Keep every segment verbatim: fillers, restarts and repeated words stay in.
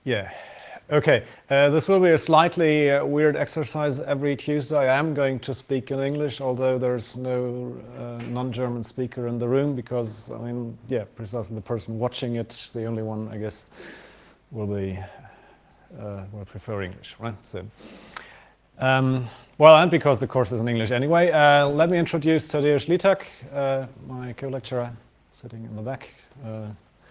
Yeah. Okay. Uh, this will be a slightly uh, weird exercise every Tuesday. I am going to speak in English, although there's no uh, non-German speaker in the room, because, I mean, yeah, precisely the person watching it, the only one, I guess, will be uh, will prefer English, right? So, um, well, and because the course is in English anyway, uh, let me introduce Tadeusz Litak, uh, my co-lecturer, sitting in the back. Uh,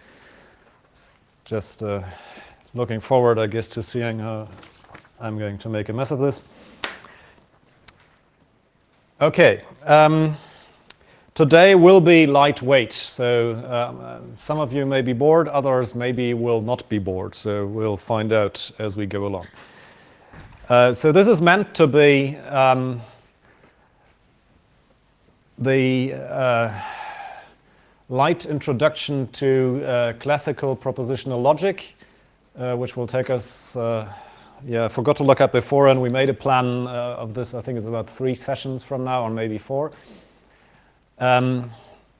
just. Uh, Looking forward, I guess, to seeing how I'm going to make a mess of this. Okay, um, today will be lightweight, so um, some of you may be bored, others maybe will not be bored, so we'll find out as we go along. Uh, so this is meant to be um, the uh, light introduction to uh, classical propositional logic. Uh, which will take us, uh, yeah, I forgot to look up before, and we made a plan uh, of this, I think it's about three sessions from now, or maybe four. Um,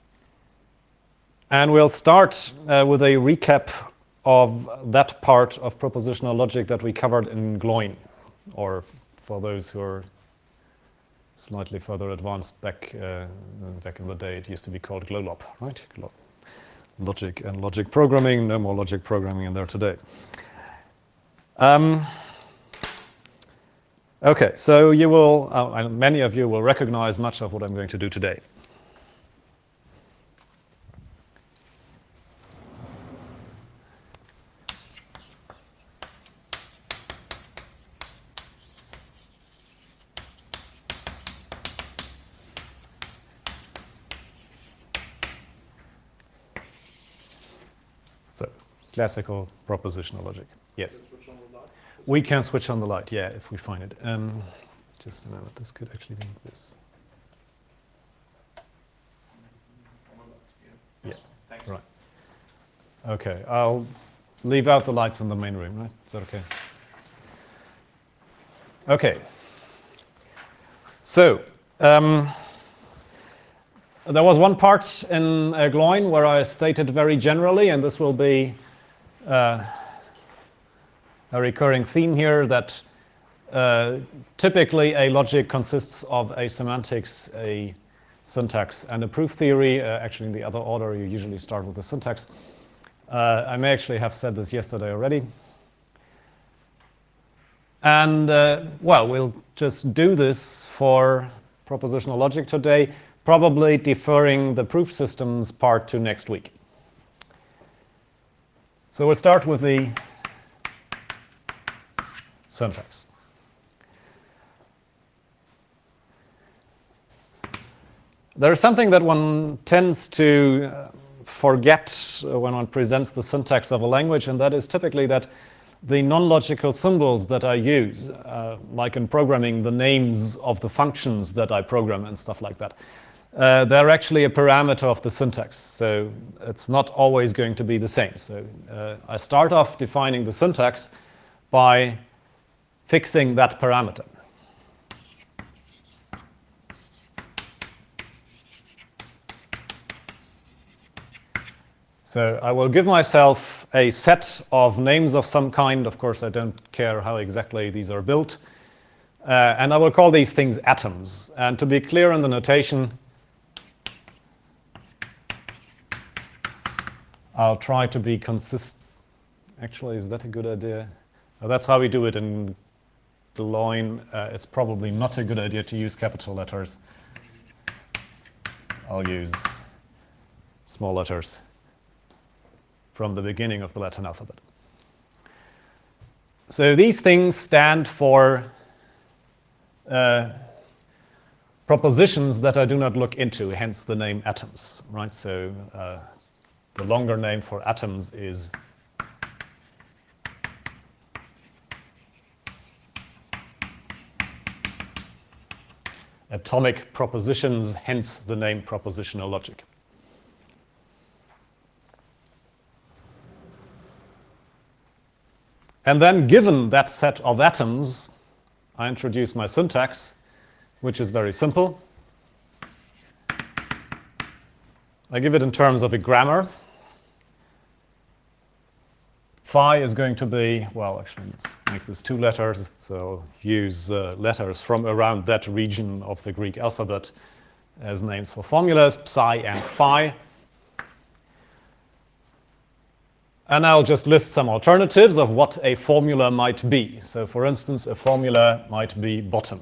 and we'll start uh, with a recap of that part of propositional logic that we covered in Gloin, or for those who are slightly further advanced, back, uh, back in the day, it used to be called GLOLOP, right? GLOLOP. Logic and logic programming, no more logic programming in there today. Um, okay, so you will, uh, many of you will recognize much of what I'm going to do today. So, classical propositional logic. Yes. We can switch on the light, yeah, if we find it. Um, just a moment, this could actually be this. Yeah, right. Okay, I'll leave out the lights in the main room, right? Is that okay? Okay. So, um, there was one part in uh, Gloin where I stated very generally, and this will be uh, a recurring theme here, that uh, typically a logic consists of a semantics, a syntax, and a proof theory. Uh, actually, in the other order, you usually start with the syntax. Uh, I may actually have said this yesterday already. And, uh, well, we'll just do this for propositional logic today, probably deferring the proof systems part to next week. So we'll start with the syntax. There is something that one tends to forget when one presents the syntax of a language, and that is typically that the non-logical symbols that I use, uh, like in programming, the names of the functions that I program and stuff like that, uh, they're actually a parameter of the syntax. So it's not always going to be the same. So uh, I start off defining the syntax by fixing that parameter. So I will give myself a set of names of some kind. Of course, I don't care how exactly these are built. Uh, and I will call these things atoms. And to be clear in the notation, I'll try to be consistent. Actually, is that a good idea? Well, that's how we do it in Gloin. Uh, it's probably not a good idea to use capital letters. I'll use small letters from the beginning of the Latin alphabet. So these things stand for uh, propositions that I do not look into, hence the name atoms, right? So uh, the longer name for atoms is atomic propositions, hence the name propositional logic. And then, given that set of atoms, I introduce my syntax, which is very simple. I give it in terms of a grammar. phi is going to be, well, actually, let's make this two letters. So use uh, letters from around that region of the Greek alphabet as names for formulas, psi and phi. And I'll just list some alternatives of what a formula might be. So for instance, a formula might be bottom.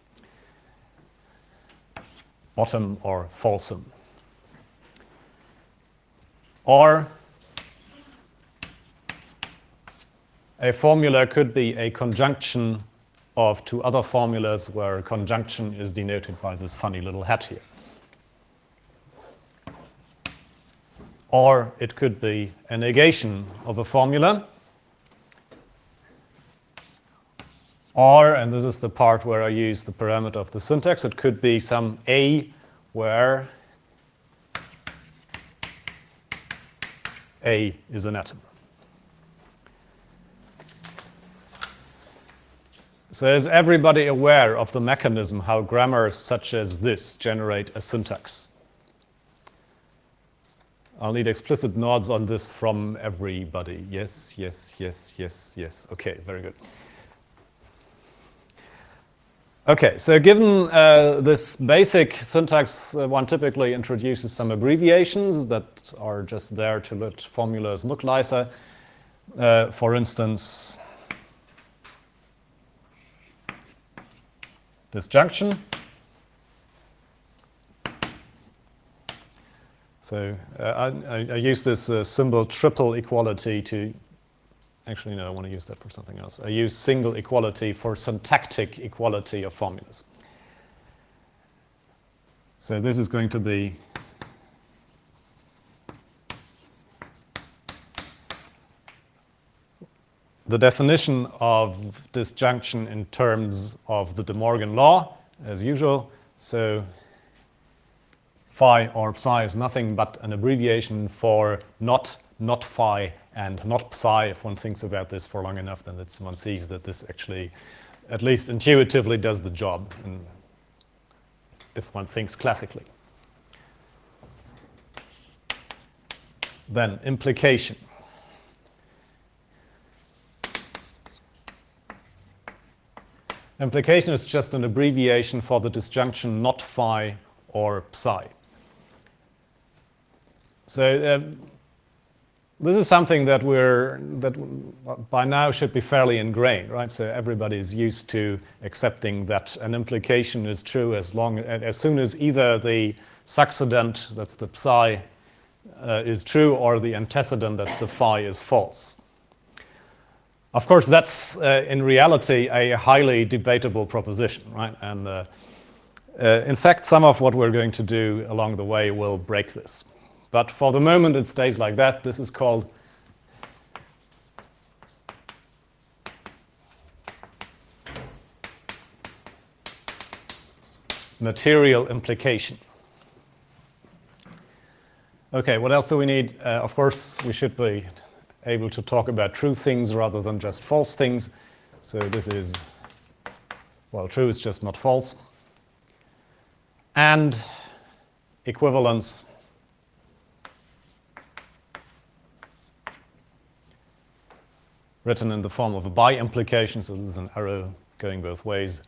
Bottom or falsum. Or a formula could be a conjunction of two other formulas where conjunction is denoted by this funny little hat here. Or it could be a negation of a formula. Or, and this is the part where I use the parameter of the syntax, it could be some A where A is an atom. So is everybody aware of the mechanism how grammars such as this generate a syntax? I'll need explicit nods on this from everybody. Yes, yes, yes, yes, yes. Okay, very good. Okay, so given uh, this basic syntax, uh, one typically introduces some abbreviations that are just there to let formulas look nicer. Uh, for instance, disjunction. So uh, I, I use this uh, symbol triple equality to, actually no, I want to use that for something else. I use single equality for syntactic equality of formulas. So this is going to be the definition of disjunction in terms of the De Morgan law, as usual. So phi or psi is nothing but an abbreviation for not, not phi, and not psi. If one thinks about this for long enough, then it's, one sees that this actually, at least intuitively, does the job, and if one thinks classically. Then implication. Implication is just an abbreviation for the disjunction not phi or psi. So uh, this is something that we're that by now should be fairly ingrained, right? So everybody is used to accepting that an implication is true as long as soon as either the succedent, that's the psi, uh, is true, or the antecedent, that's the phi, is false. Of course, that's uh, in reality a highly debatable proposition, right? And uh, uh, in fact, some of what we're going to do along the way will break this. But for the moment, it stays like that. This is called material implication. Okay, what else do we need? Uh, of course, we should be able to talk about true things rather than just false things. So this is, well, true is just not false. And equivalence. Written in the form of a by implication, so this is an arrow going both ways.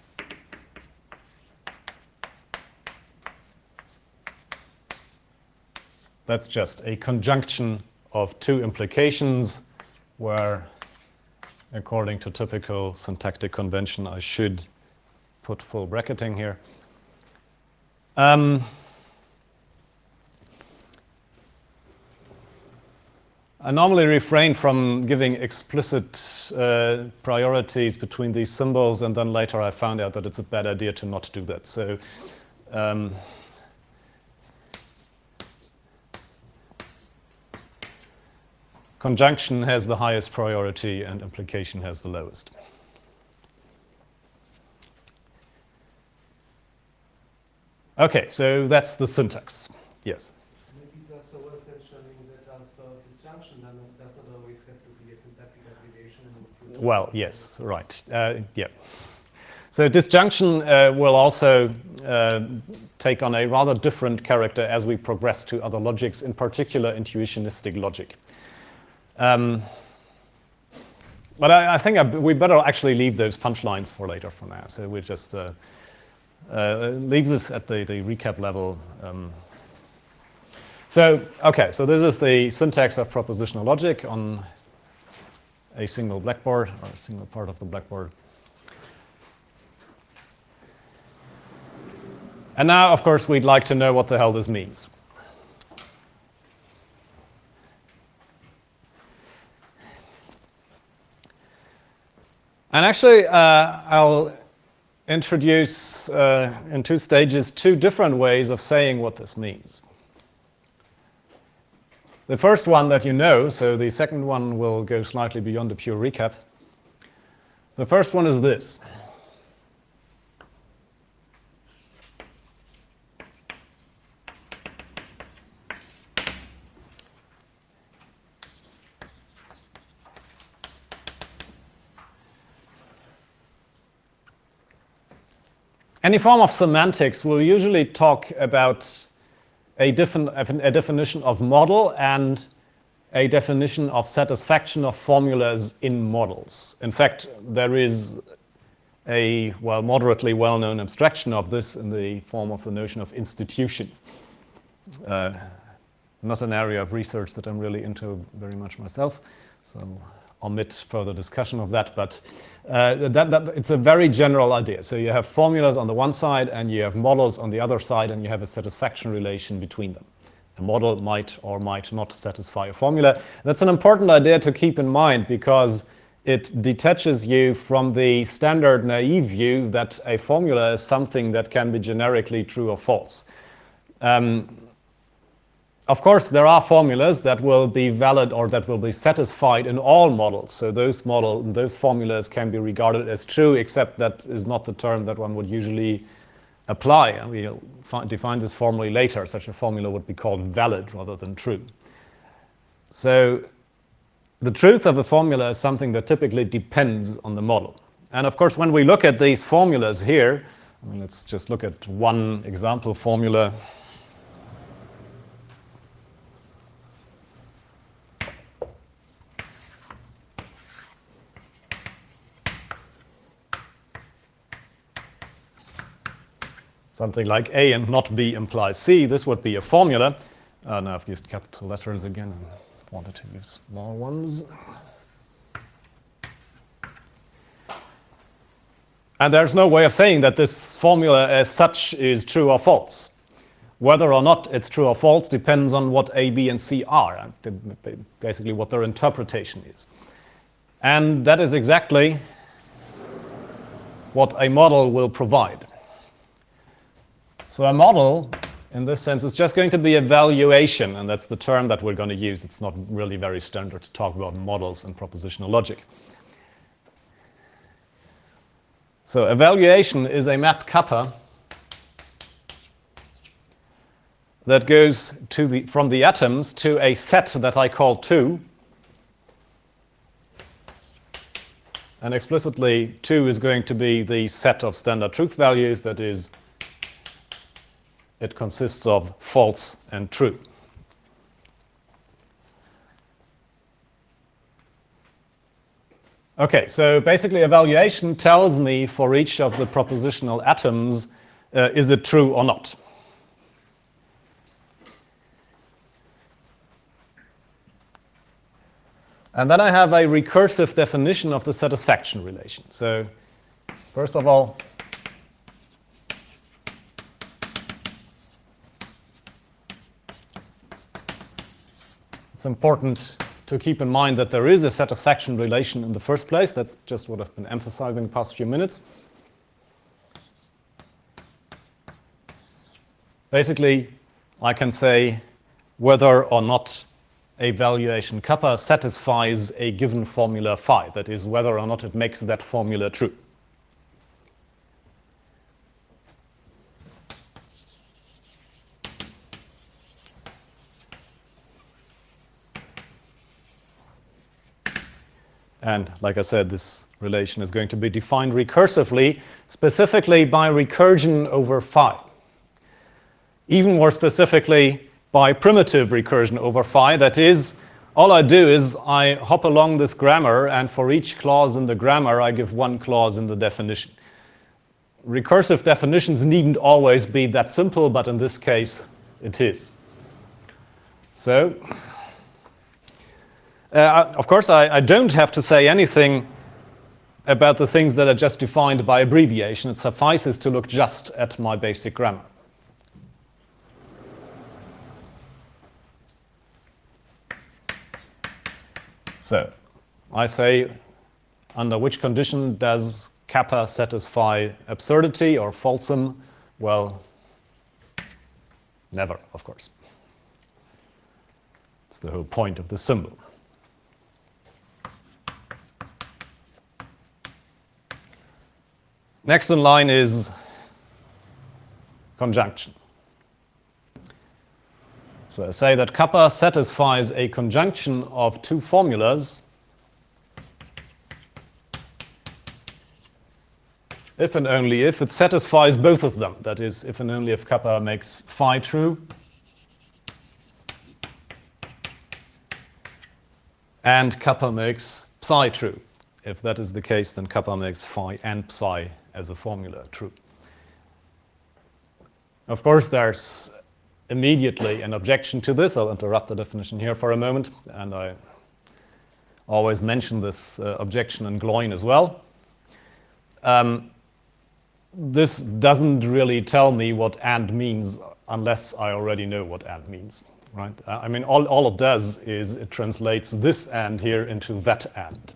That's just a conjunction of two implications where, according to typical syntactic convention, I should put full bracketing here. Um, I normally refrain from giving explicit uh, priorities between these symbols, and then later I found out that it's a bad idea to not do that. So um, conjunction has the highest priority and implication has the lowest. Okay, so that's the syntax. Yes? Maybe it's also worth mentioning that also disjunction does not always have to be a syntactic abbreviation. Well, yes, right. Uh, yeah. So disjunction uh, will also uh, take on a rather different character as we progress to other logics, in particular intuitionistic logic. Um, But I, I think I, we better actually leave those punchlines for later for now. So we just uh, uh, leave this at the, the recap level. Um, so, okay, so this is the syntax of propositional logic on a single blackboard, or a single part of the blackboard. And now, of course, we'd like to know what the hell this means. And actually, uh, I'll introduce uh, in two stages two different ways of saying what this means. The first one that you know, so the second one will go slightly beyond a pure recap. The first one is this. Any form of semantics will usually talk about a, diffin a definition of model and a definition of satisfaction of formulas in models. In fact, there is a, well, moderately well-known abstraction of this in the form of the notion of institution. Uh, not an area of research that I'm really into very much myself, so I'll omit further discussion of that, but uh, that, that, it's a very general idea. So you have formulas on the one side and you have models on the other side, and you have a satisfaction relation between them. A model might or might not satisfy a formula. That's an important idea to keep in mind, because it detaches you from the standard naive view that a formula is something that can be generically true or false. Um, Of course, there are formulas that will be valid or that will be satisfied in all models. So those model, those formulas can be regarded as true, except that is not the term that one would usually apply. And we'll define this formally later. Such a formula would be called valid rather than true. So the truth of a formula is something that typically depends on the model. And of course, when we look at these formulas here, I mean, let's just look at one example formula. Something like A and not B implies C. This would be a formula. Uh, now I've used capital letters again and wanted to use small ones. And there's no way of saying that this formula as such is true or false. Whether or not it's true or false depends on what A, B, and C are, and basically what their interpretation is. And that is exactly what a model will provide. So a model, in this sense, is just going to be a valuation, and that's the term that we're going to use. It's not really very standard to talk about models and propositional logic. So a valuation is a map kappa that goes to the, from the atoms to a set that I call two. And explicitly, two is going to be the set of standard truth values, that is, it consists of false and true. Okay, so basically evaluation tells me for each of the propositional atoms, uh, is it true or not? And then I have a recursive definition of the satisfaction relation. So first of all, it's important to keep in mind that there is a satisfaction relation in the first place. That's just what I've been emphasizing the past few minutes. Basically, I can say whether or not a valuation kappa satisfies a given formula phi. That is, whether or not it makes that formula true. And like I said, this relation is going to be defined recursively, specifically by recursion over phi. Even more specifically, by primitive recursion over phi, that is, all I do is I hop along this grammar, and for each clause in the grammar, I give one clause in the definition. Recursive definitions needn't always be that simple, but in this case, it is. So, uh, of course, I, I don't have to say anything about the things that are just defined by abbreviation. It suffices to look just at my basic grammar. So, I say, under which condition does kappa satisfy absurdity or falsum? Well, never, of course. It's the whole point of the symbol. Next in line is conjunction. So I say that kappa satisfies a conjunction of two formulas if and only if it satisfies both of them. That is, if and only if kappa makes phi true and kappa makes psi true. If that is the case, then kappa makes phi and psi as a formula true. Of course, there's immediately an objection to this. I'll interrupt the definition here for a moment, and I always mention this uh, objection in Gloin as well. Um, this doesn't really tell me what and means unless I already know what and means. Right? I mean, all, all it does is it translates this and here into that and.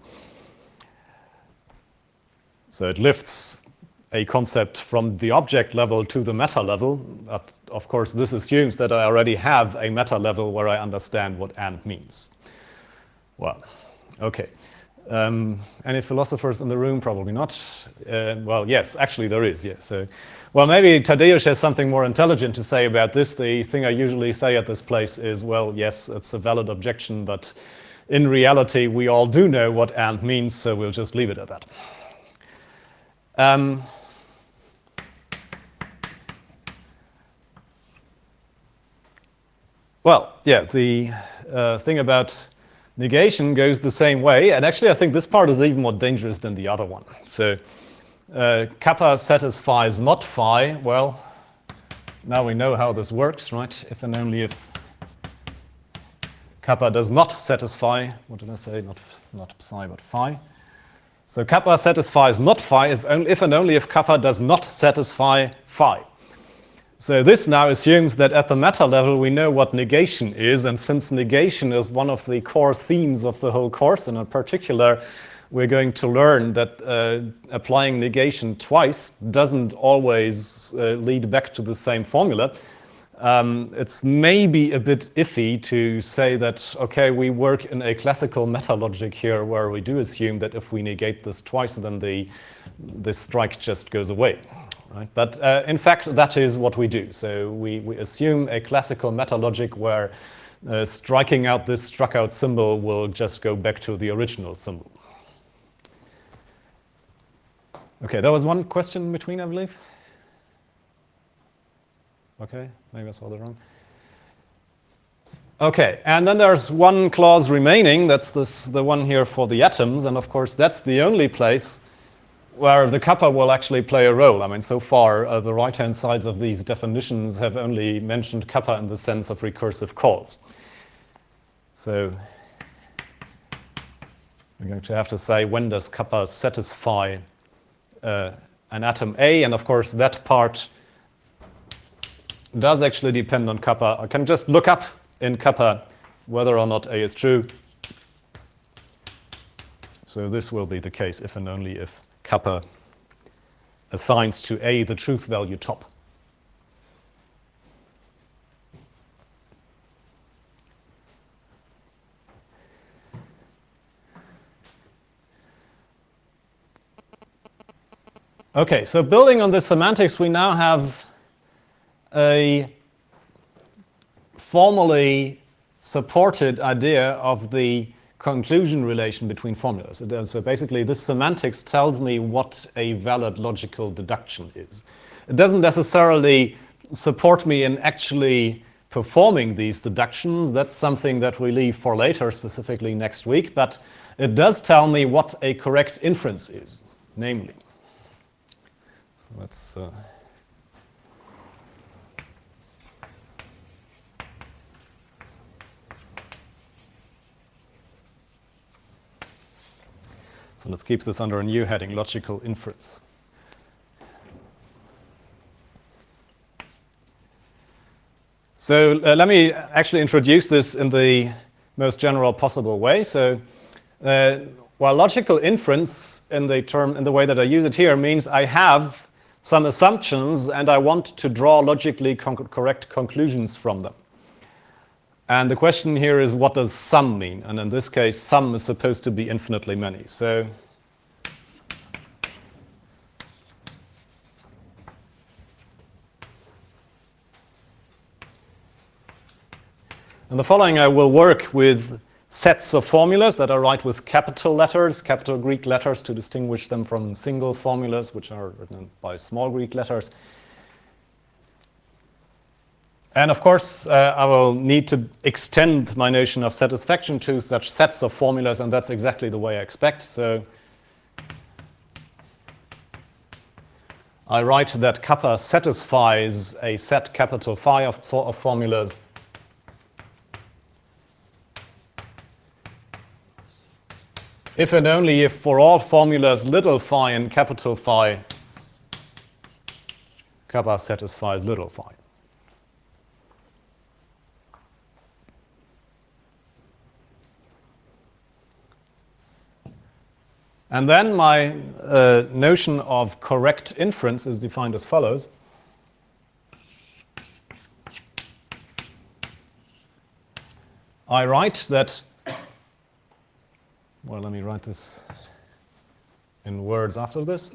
So it lifts a concept from the object level to the meta level. But of course, this assumes that I already have a meta level where I understand what and means. Well, okay. Um, any philosophers in the room? Probably not. Uh, well, yes, actually there is, yes. So, well, maybe Tadeusz has something more intelligent to say about this. The thing I usually say at this place is, well, yes, it's a valid objection, but in reality, we all do know what and means, so we'll just leave it at that. Um, well, yeah, the uh, thing about negation goes the same way, and actually I think this part is even more dangerous than the other one. So uh, kappa satisfies not phi. Well, now we know how this works, right? If and only if kappa does not satisfy, what did I say? Not, not psi, but phi. So kappa satisfies not phi if, only, if and only if kappa does not satisfy phi. So this now assumes that at the meta level we know what negation is, and since negation is one of the core themes of the whole course, and in particular we're going to learn that uh, applying negation twice doesn't always uh, lead back to the same formula. Um, it's maybe a bit iffy to say that, okay, we work in a classical meta logic here where we do assume that if we negate this twice, then the, the strike just goes away. Right? But uh, in fact, that is what we do. So we, we assume a classical meta logic where uh, striking out this struck out symbol will just go back to the original symbol. Okay, there was one question in between, I believe. Okay, maybe I saw that wrong. Okay, and then there's one clause remaining. That's this, the one here for the atoms. And of course, that's the only place where the kappa will actually play a role. I mean, so far, uh, the right-hand sides of these definitions have only mentioned kappa in the sense of recursive calls. So we're going to have to say, when does kappa satisfy uh, an atom A? And of course, that part does actually depend on kappa. I can just look up in kappa whether or not A is true. So this will be the case if and only if kappa assigns to A the truth value top. Okay, so building on this semantics, we now have a formally supported idea of the conclusion relation between formulas. It does, so basically, this semantics tells me what a valid logical deduction is. It doesn't necessarily support me in actually performing these deductions. That's something that we leave for later, specifically next week, but it does tell me what a correct inference is, namely. So let's uh, so let's keep this under a new heading, logical inference. So uh, let me actually introduce this in the most general possible way. So uh, while logical inference in the term, in the way that I use it here, means I have some assumptions and I want to draw logically con- correct conclusions from them. And the question here is, what does sum mean? And in this case, sum is supposed to be infinitely many. So in the following, I will work with sets of formulas that I write with capital letters, capital Greek letters, to distinguish them from single formulas, which are written by small Greek letters. And of course, uh, I will need to extend my notion of satisfaction to such sets of formulas, and that's exactly the way I expect. So I write that kappa satisfies a set capital phi of, of formulas if and only if for all formulas little phi and capital phi, kappa satisfies little phi. And then my uh, notion of correct inference is defined as follows. I write that, well, let me write this in words after this.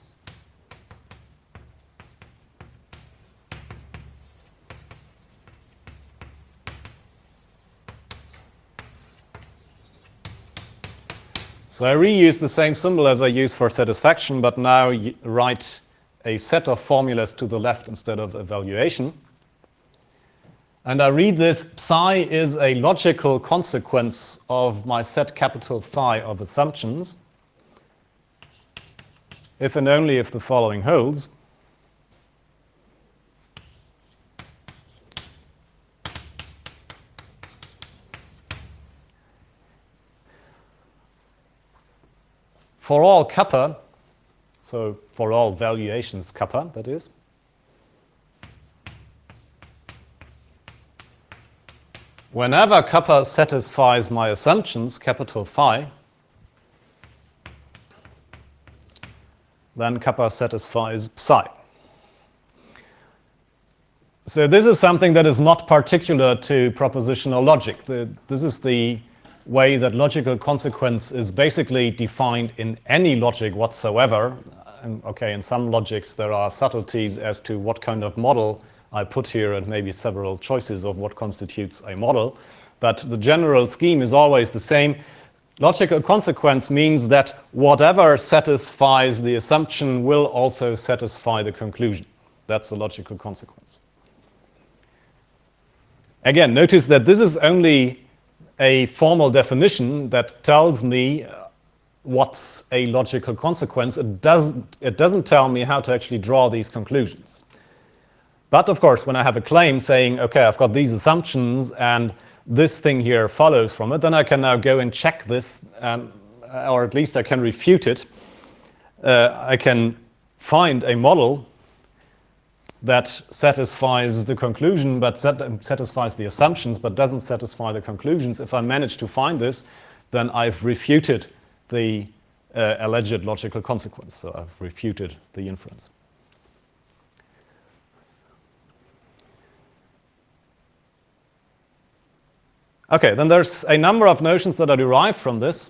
So I reuse the same symbol as I use for satisfaction, but now write a set of formulas to the left instead of evaluation. And I read this, psi is a logical consequence of my set capital phi of assumptions, if and only if the following holds. For all kappa, so for all valuations kappa, that is, whenever kappa satisfies my assumptions, capital phi, then kappa satisfies psi. So this is something that is not particular to propositional logic. The, this is the way that logical consequence is basically defined in any logic whatsoever. And okay, in some logics there are subtleties as to what kind of model I put here and maybe several choices of what constitutes a model. But the general scheme is always the same. Logical consequence means that whatever satisfies the assumption will also satisfy the conclusion. That's a logical consequence. Again, notice that this is only a formal definition that tells me what's a logical consequence. It doesn't, it doesn't tell me how to actually draw these conclusions. But of course, when I have a claim saying, okay, I've got these assumptions and this thing here follows from it, then I can now go and check this, um, or at least I can refute it. Uh, I can find a model that satisfies the conclusion, but sat- satisfies the assumptions, but doesn't satisfy the conclusions. If I manage to find this, then I've refuted the uh, alleged logical consequence. So I've refuted the inference. Okay, then there's a number of notions that are derived from this.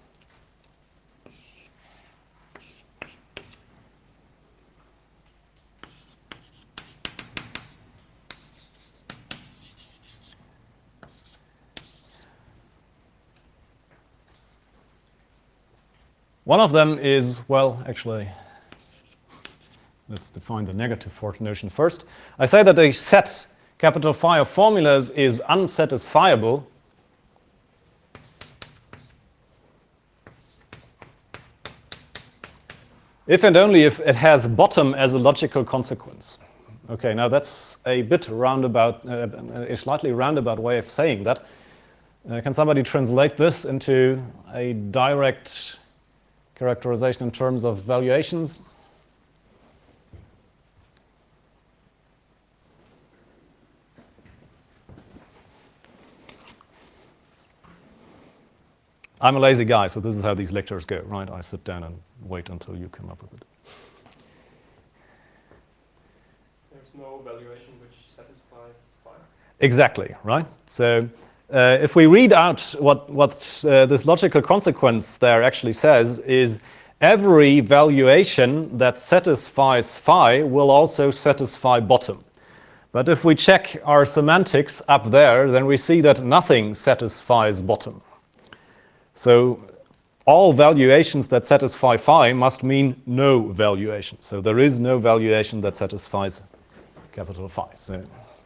One of them is, well, actually, let's define the negative force notion first. I say that a set capital Phi of formulas is unsatisfiable, if and only if it has bottom as a logical consequence. Okay, now that's a bit roundabout, uh, a slightly roundabout way of saying that. Uh, can somebody translate this into a direct characterization in terms of valuations? I'm a lazy guy, so this is how these lectures go, right? I sit down and wait until you come up with it. There's no valuation which satisfies phi. Exactly, right? So uh, if we read out what, what uh, this logical consequence there actually says is every valuation that satisfies phi will also satisfy bottom. But if we check our semantics up there, then we see that nothing satisfies bottom. So all valuations that satisfy phi must mean no valuation. So there is no valuation that satisfies capital Phi. So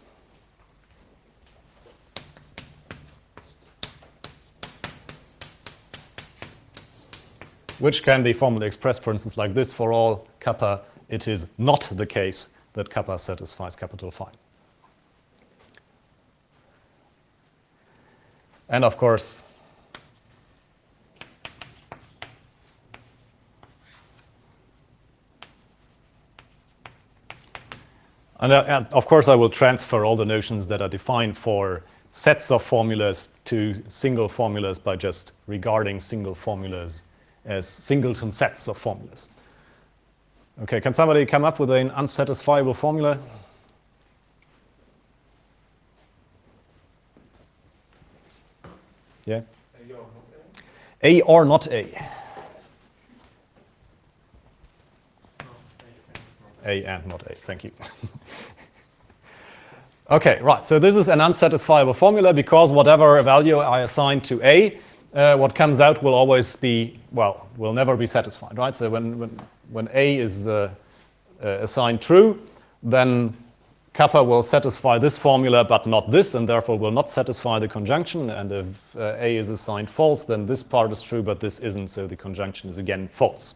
which can be formally expressed, for instance, like this: for all kappa, it is not the case that kappa satisfies capital Phi. And of course, And, uh, and of course, I will transfer all the notions that are defined for sets of formulas to single formulas by just regarding single formulas as singleton sets of formulas. Okay, can somebody come up with an unsatisfiable formula? Yeah? A or not A? A and not A, thank you. Okay, right, so this is an unsatisfiable formula because whatever value I assign to A, uh, what comes out will always be, well, will never be satisfied, right? So when, when, when A is uh, uh, assigned true, then kappa will satisfy this formula but not this, and therefore will not satisfy the conjunction. And if uh, A is assigned false, then this part is true but this isn't, so the conjunction is again false.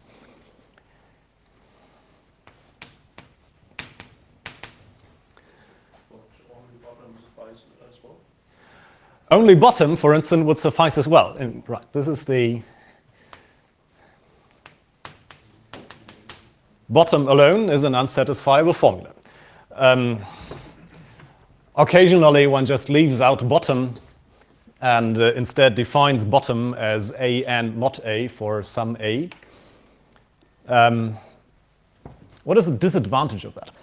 Only bottom, for instance, would suffice as well. And, right, this is the bottom alone is an unsatisfiable formula. Um, occasionally, one just leaves out bottom and uh, instead defines bottom as A and not A for some A. Um, what is the disadvantage of that?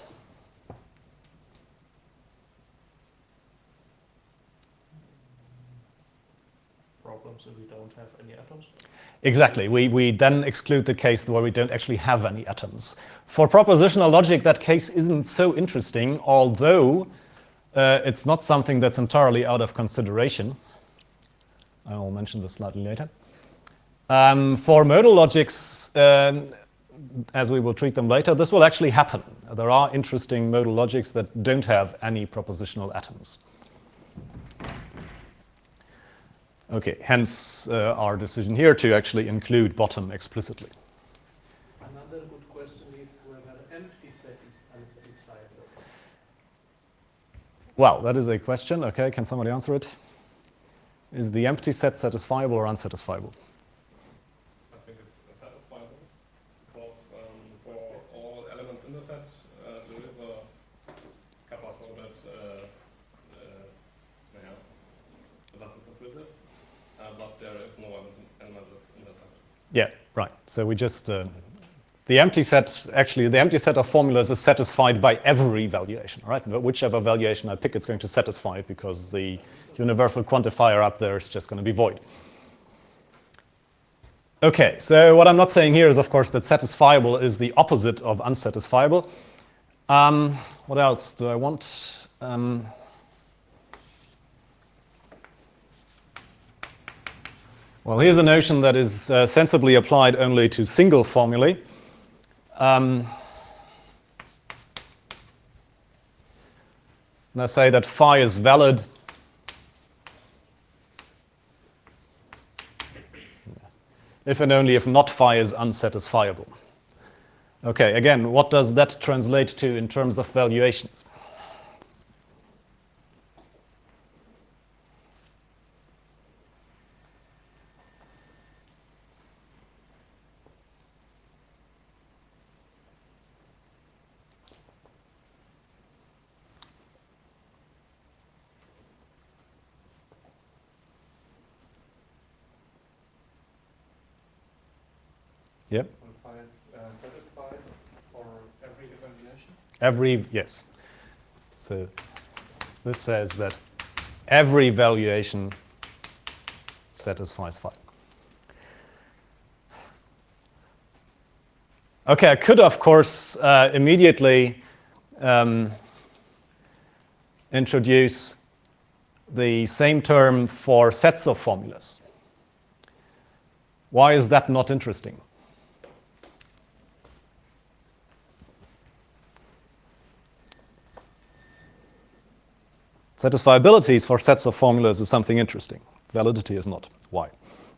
So we don't have any atoms? Exactly. We, we then exclude the case where we don't actually have any atoms. For propositional logic, that case isn't so interesting, although uh, it's not something that's entirely out of consideration. I will mention this slightly later. Um, for modal logics, um, as we will treat them later, this will actually happen. There are interesting modal logics that don't have any propositional atoms. Okay, hence uh, our decision here to actually include bottom explicitly. Another good question is whether empty set is unsatisfiable. Well, that is a question. Okay, can somebody answer it? Is the empty set satisfiable or unsatisfiable? I think it's satisfiable because um, for all elements in the set, uh, there is a kappa so that uh, uh, yeah, so das ist das Witness. Uh, but there is no element in that set. Yeah, right. So we just, uh, the empty set, actually, the empty set of formulas is satisfied by every valuation, right? Whichever valuation I pick, it's going to satisfy it because the universal quantifier up there is just going to be void. Okay, so what I'm not saying here is, of course, that satisfiable is the opposite of unsatisfiable. Um, what else do I want? Um, Well, here's a notion that is uh, sensibly applied only to single formulae. Um, and I say that phi is valid if and only if not phi is unsatisfiable. Okay, again, what does that translate to in terms of valuations? Yep. When phi is uh, satisfied for every evaluation? Every, yes. So this says that every valuation satisfies phi. Okay, I could, of course, uh, immediately um, introduce the same term for sets of formulas. Why is that not interesting? Satisfiability for sets of formulas is something interesting. Validity is not. Why?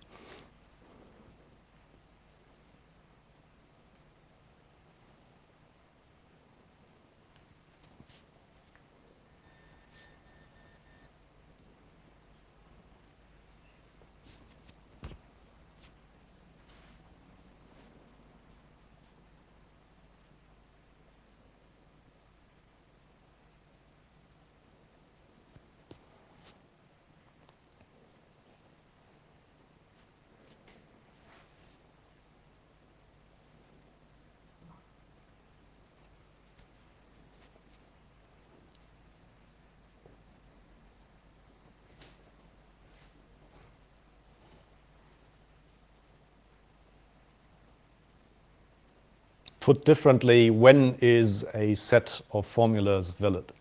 Put differently, when is a set of formulas valid?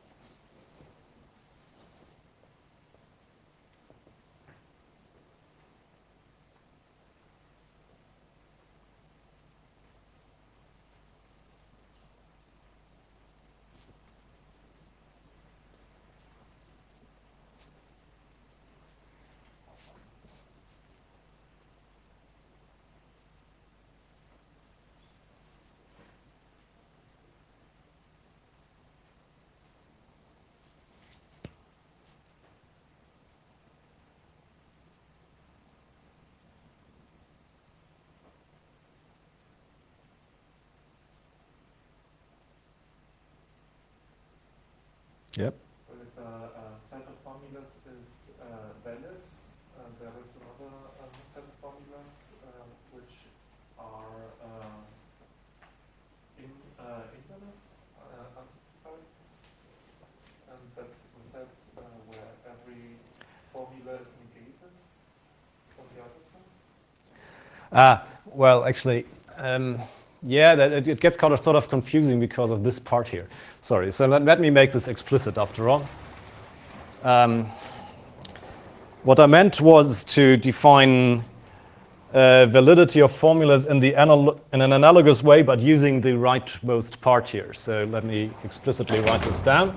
Yep. Well, if a, a set of formulas is uh, valid, uh, there is another um, set of formulas uh, which are uh, in, uh, invalid, uh, unsatisfied, and that's the set uh, where every formula is negated on the other side. Ah, well, actually, um, yeah, that, it, it gets kind of sort of confusing because of this part here. Sorry, so let, let me make this explicit after all. Um, what I meant was to define uh, validity of formulas in, the anal in an analogous way, but using the rightmost part here. So let me explicitly write this down.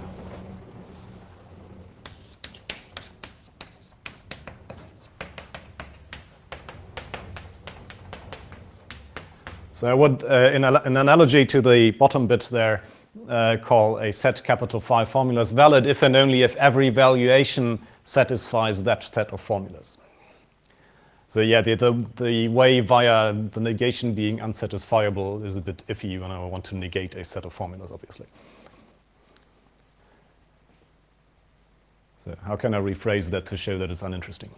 So I would, uh, in an analogy to the bottom bit there, uh, call a set capital Phi formulas valid if and only if every valuation satisfies that set of formulas. So yeah, the, the, the way via the negation being unsatisfiable is a bit iffy when I want to negate a set of formulas, obviously. So how can I rephrase that to show that it's uninteresting?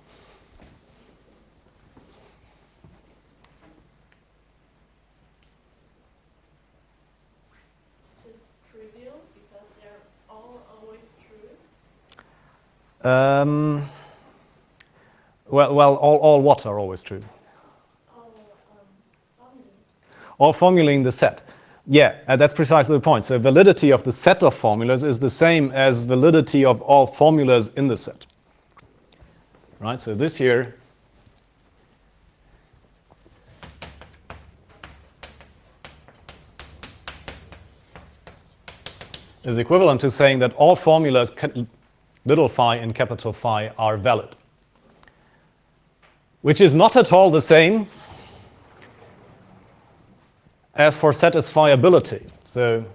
Um, well, well, all, all what are always true? All, um, formulae. All formulae in the set. Yeah, uh, that's precisely the point. So validity of the set of formulas is the same as validity of all formulas in the set. Right, so this here is equivalent to saying that all formulas little phi and capital Phi are valid, which is not at all the same as for satisfiability. So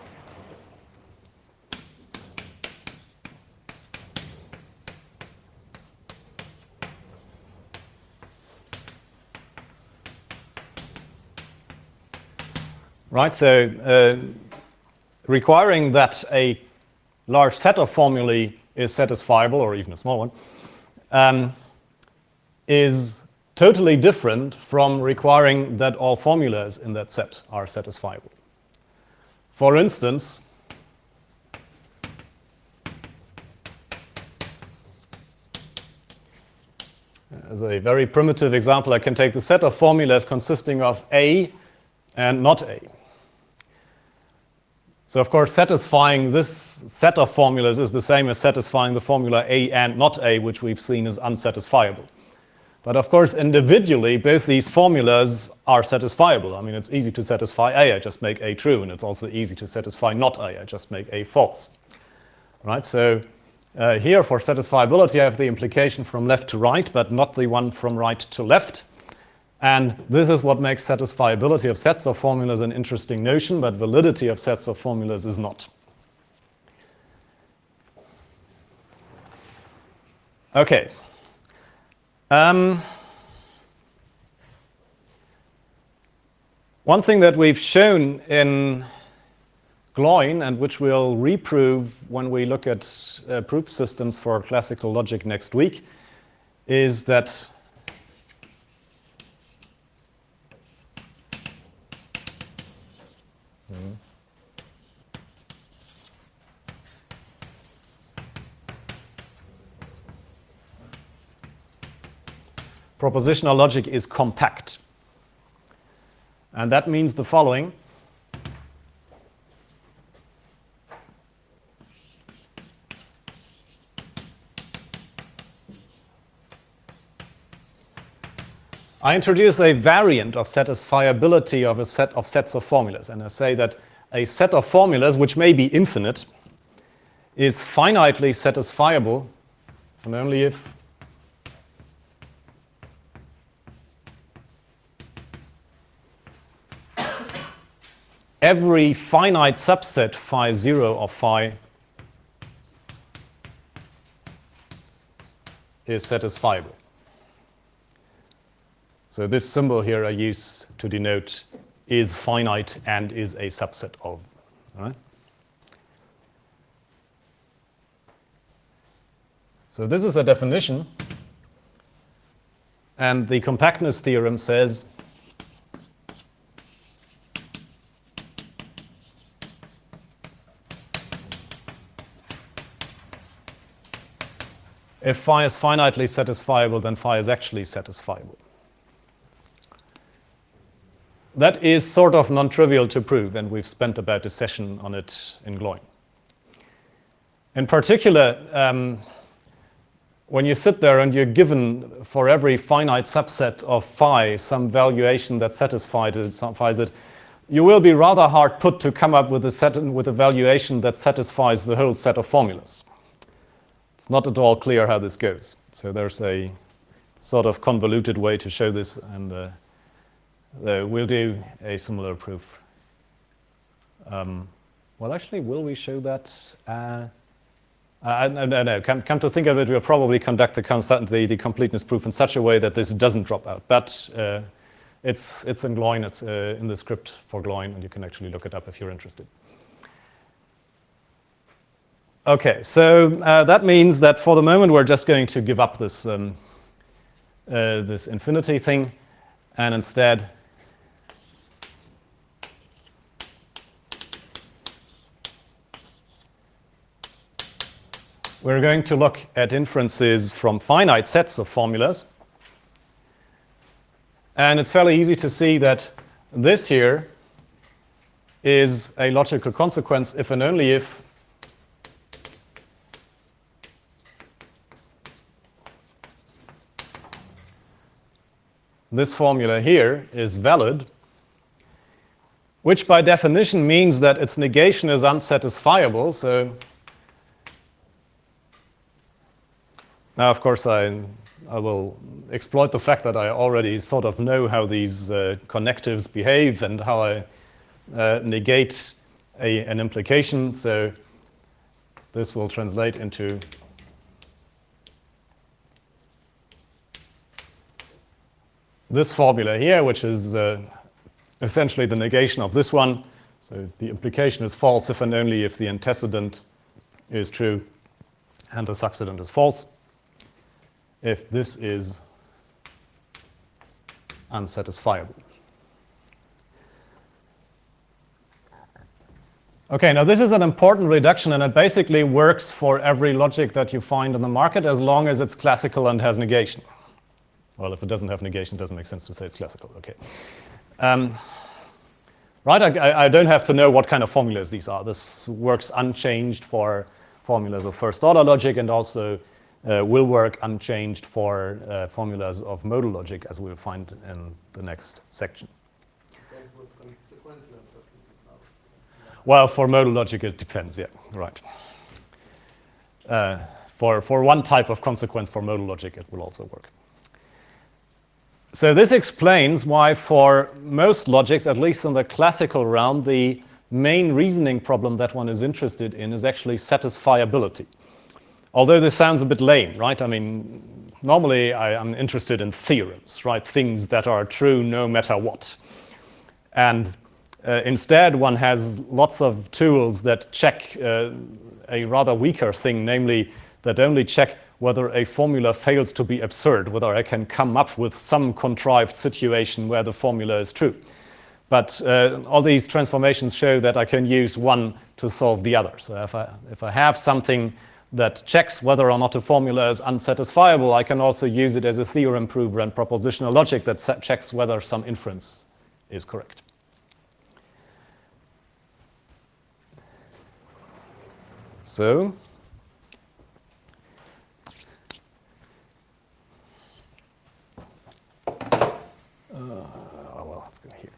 right, so uh, requiring that a large set of formulae is satisfiable, or even a small one, um, is totally different from requiring that all formulas in that set are satisfiable. For instance, as a very primitive example, I can take the set of formulas consisting of A and not A. So of course, satisfying this set of formulas is the same as satisfying the formula A and not A, which we've seen as unsatisfiable. But of course, individually, both these formulas are satisfiable. I mean, it's easy to satisfy A, I just make A true, and it's also easy to satisfy not A, I just make A false. Right? So uh, here for satisfiability, I have the implication from left to right, but not the one from right to left. And this is what makes satisfiability of sets of formulas an interesting notion, but validity of sets of formulas is not. Okay. Um, one thing that we've shown in Gloin, and which we'll reprove when we look at uh, proof systems for classical logic next week, is that Mm-hmm. Propositional logic is compact. And that means the following. I introduce a variant of satisfiability of a set of sets of formulas, and I say that a set of formulas, which may be infinite, is finitely satisfiable and only if every finite subset phi zero of phi is satisfiable. So this symbol here I use to denote is finite and is a subset of. All right? So this is a definition, and the compactness theorem says if phi is finitely satisfiable, then phi is actually satisfiable. That is sort of non-trivial to prove, and we've spent about a session on it in Gloin. In particular, um, when you sit there and you're given for every finite subset of phi some valuation that satisfies it, you will be rather hard put to come up with a, set, with a valuation that satisfies the whole set of formulas. It's not at all clear how this goes. So there's a sort of convoluted way to show this, and uh, Uh, we'll do a similar proof. Um, well, actually, will we show that? Uh, uh, no, no, no. Come, come to think of it, we'll probably conduct the, the, the completeness proof in such a way that this doesn't drop out. But uh, it's, it's in Gloin, it's uh, in the script for Gloin, and you can actually look it up if you're interested. Okay, so uh, that means that for the moment, we're just going to give up this, um, uh, this infinity thing, and instead we're going to look at inferences from finite sets of formulas. And it's fairly easy to see that this here is a logical consequence if and only if this formula here is valid which by definition means that its negation is unsatisfiable. So now, of course, I, I will exploit the fact that I already sort of know how these uh, connectives behave and how I uh, negate a, an implication. So this will translate into this formula here, which is uh, essentially the negation of this one. So the implication is false if and only if the antecedent is true and the succedent is false. If this is unsatisfiable. Okay, now this is an important reduction, and it basically works for every logic that you find in the market as long as it's classical and has negation. Well, if it doesn't have negation, it doesn't make sense to say it's classical. Okay. Um, right, I, I don't have to know what kind of formulas these are. This works unchanged for formulas of first-order logic, and also uh, will work unchanged for uh, formulas of modal logic, as we'll find in the next section. Depends what consequence you are talking about. Well, for modal logic, it depends. Yeah, right. Uh, for for one type of consequence for modal logic, it will also work. So this explains why for most logics, at least in the classical realm, the main reasoning problem that one is interested in is actually satisfiability. Although this sounds a bit lame, right? I mean, normally I am interested in theorems, right? Things that are true no matter what. And uh, instead, one has lots of tools that check uh, a rather weaker thing, namely that only check whether a formula fails to be absurd, whether I can come up with some contrived situation where the formula is true. But uh, all these transformations show that I can use one to solve the other. So if I, if I have something that checks whether or not a formula is unsatisfiable, I can also use it as a theorem prover and propositional logic that checks whether some inference is correct. So, oh, well, let's go here.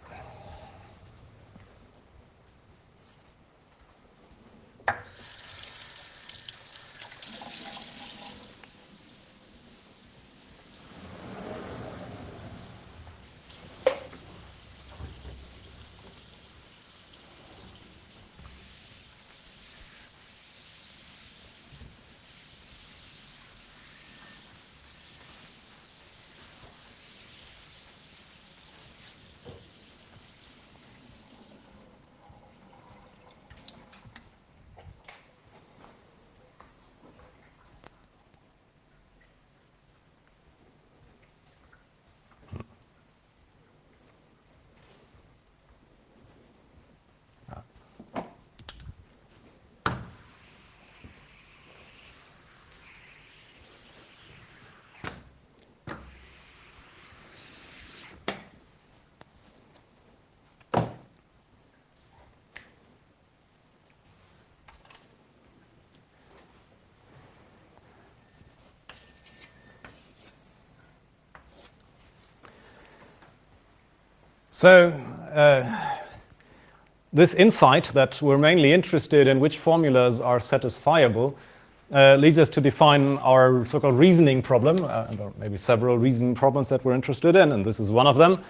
So uh, this insight that we're mainly interested in which formulas are satisfiable uh, leads us to define our so-called reasoning problem. Uh, and there are maybe several reasoning problems that we're interested in, and this is one of them.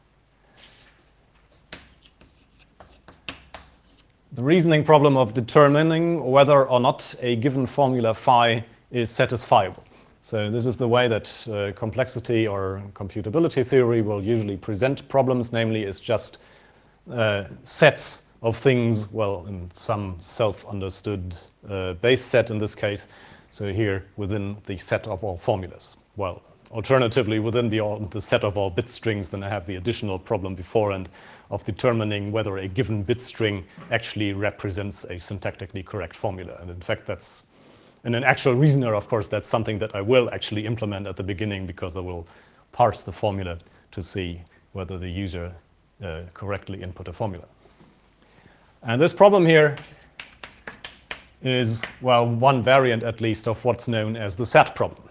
The reasoning problem of determining whether or not a given formula phi is satisfiable. So this is the way that uh, complexity or computability theory will usually present problems, namely it's just uh, sets of things, well, in some self-understood uh, base set in this case, so here within the set of all formulas. Well, alternatively, within the, all, the set of all bit strings, then I have the additional problem beforehand of determining whether a given bit string actually represents a syntactically correct formula. And in fact, that's in an actual reasoner, of course, that's something that I will actually implement at the beginning, because I will parse the formula to see whether the user uh, correctly input a formula. And this problem here is, well, one variant at least of what's known as the set problem.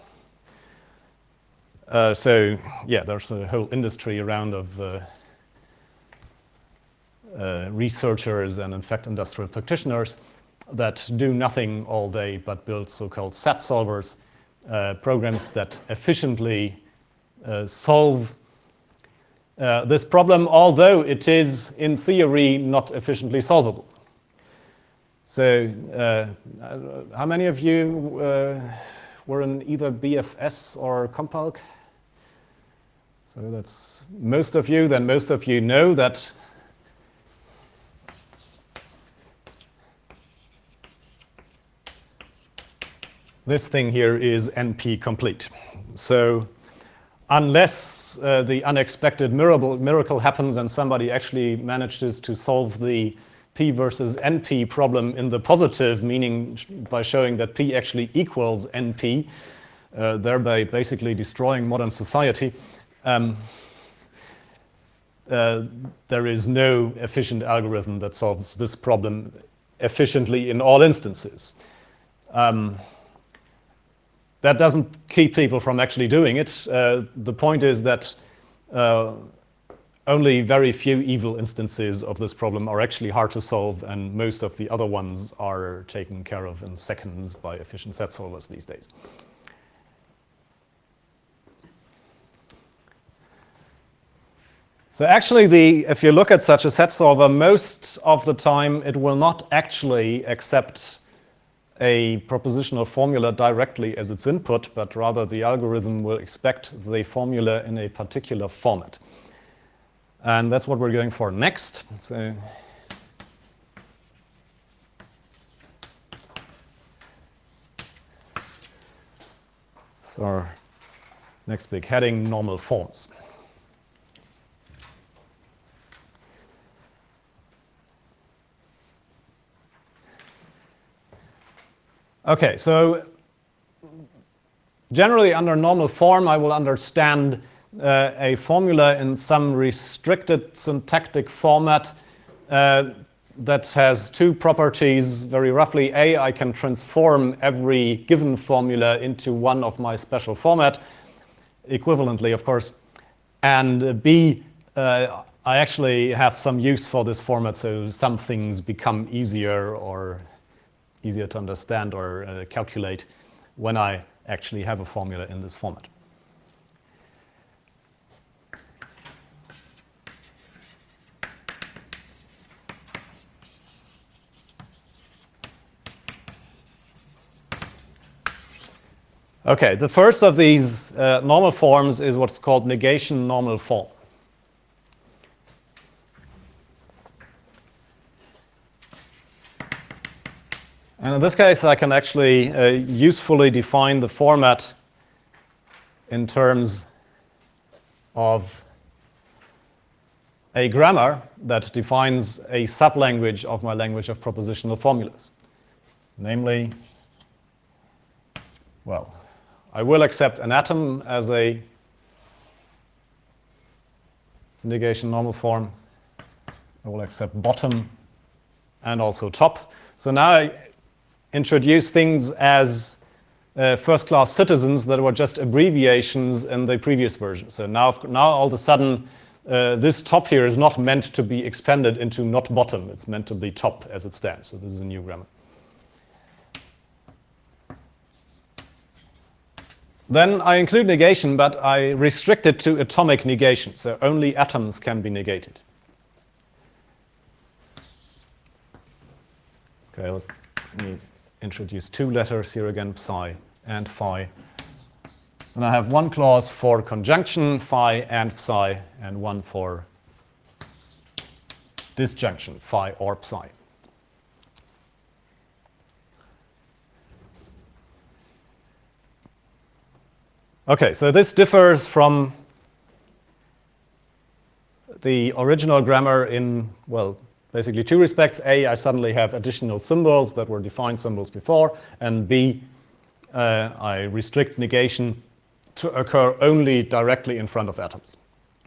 Uh, so, yeah, there's a whole industry around of uh, uh, researchers and in fact industrial practitioners that do nothing all day but build so-called set solvers, uh, programs that efficiently uh, solve uh, this problem, although it is in theory not efficiently solvable. So uh, how many of you uh, were in either B F S or Compalc? So that's most of you. Then most of you know that this thing here is N P complete. So unless uh, the unexpected miracle, miracle happens and somebody actually manages to solve the P versus N P problem in the positive, meaning by showing that P actually equals N P, uh, thereby basically destroying modern society, um, uh, there is no efficient algorithm that solves this problem efficiently in all instances. Um, that doesn't keep people from actually doing it. Uh, the point is that uh, only very few evil instances of this problem are actually hard to solve, and most of the other ones are taken care of in seconds by efficient set solvers these days. So actually, the, if you look at such a set solver, most of the time it will not actually accept a propositional formula directly as its input, but rather the algorithm will expect the formula in a particular format. And that's what we're going for next. So it's our next big heading, normal forms. Okay, so generally under normal form, I will understand uh, a formula in some restricted syntactic format uh, that has two properties. Very roughly, A, I can transform every given formula into one of my special format, equivalently, of course. And B, uh, I actually have some use for this format, so some things become easier or easier to understand or uh, calculate when I actually have a formula in this format. Okay, the first of these uh, normal forms is what's called negation normal form. And in this case, I can actually uh, usefully define the format in terms of a grammar that defines a sublanguage of my language of propositional formulas. Namely, well, I will accept an atom as a negation normal form. I will accept bottom and also top. So now I introduce things as uh, first-class citizens that were just abbreviations in the previous version. So now, now all of a sudden, uh, this top here is not meant to be expanded into not bottom. It's meant to be top as it stands. So this is a new grammar. Then I include negation, but I restrict it to atomic negation. So only atoms can be negated. Okay, let's let me introduce two letters here again, psi and phi. And I have one clause for conjunction, phi and psi, and one for disjunction, phi or psi. Okay, so this differs from the original grammar in, well, basically two respects. A, I suddenly have additional symbols that were defined symbols before, and B, uh, I restrict negation to occur only directly in front of atoms.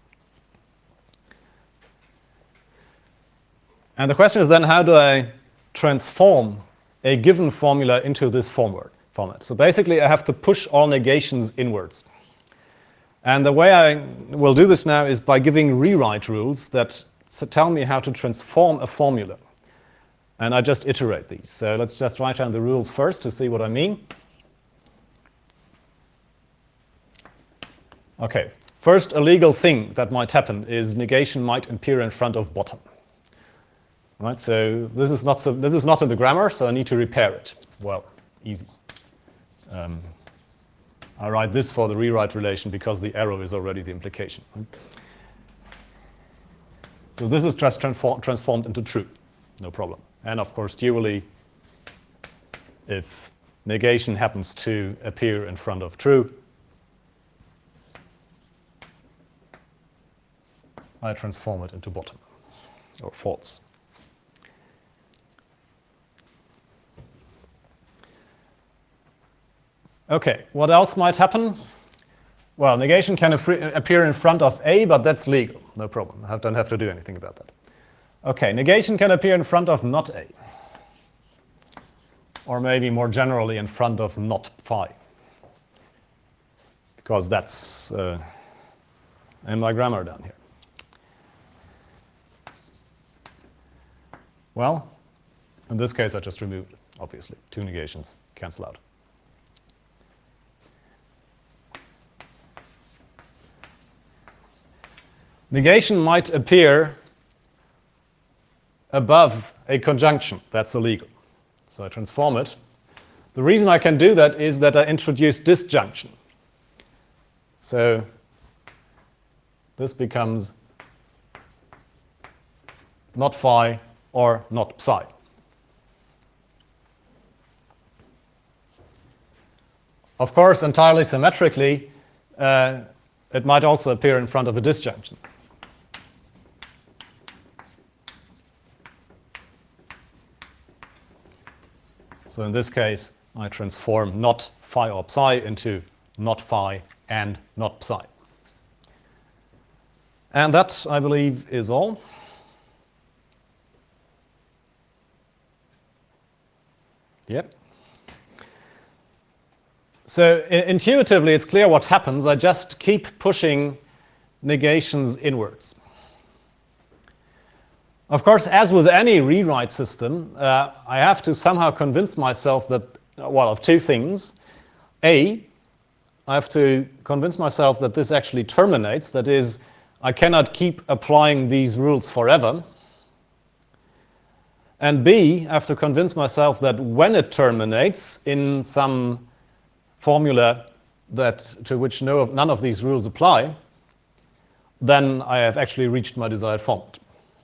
And the question is then, how do I transform a given formula into this format? So basically, I have to push all negations inwards. And the way I will do this now is by giving rewrite rules that s- tell me how to transform a formula. And I just iterate these. So let's just write down the rules first to see what I mean. Okay, first, a legal thing that might happen is negation might appear in front of bottom. Right, so this is not so, this is not in the grammar, so I need to repair it. Well, easy. Um, I write this for the rewrite relation because the arrow is already the implication. Right? So this is just transform, transformed into true, no problem. And of course, dually, if negation happens to appear in front of true, I transform it into bottom, or false. Okay, what else might happen? Well, negation can appear in front of A, but that's legal, no problem. I don't have to do anything about that. Okay, negation can appear in front of not A, or maybe more generally in front of not phi, because that's uh, in my grammar down here. Well, in this case, I just removed it, obviously. Two negations cancel out. Negation might appear above a conjunction. That's illegal. So I transform it. The reason I can do that is that I introduce disjunction. So this becomes not phi or not psi. Of course, entirely symmetrically, uh, it might also appear in front of a disjunction. So in this case, I transform not phi or psi into not phi and not psi. And that, I believe, is all. Yep. So I- intuitively, it's clear what happens. I just keep pushing negations inwards. Of course, as with any rewrite system, uh, I have to somehow convince myself that, well, of two things. A, I have to convince myself that this actually terminates. That is, I cannot keep applying these rules forever. And B, I have to convince myself that when it terminates in some formula that to which no of, none of these rules apply, then I have actually reached my desired format.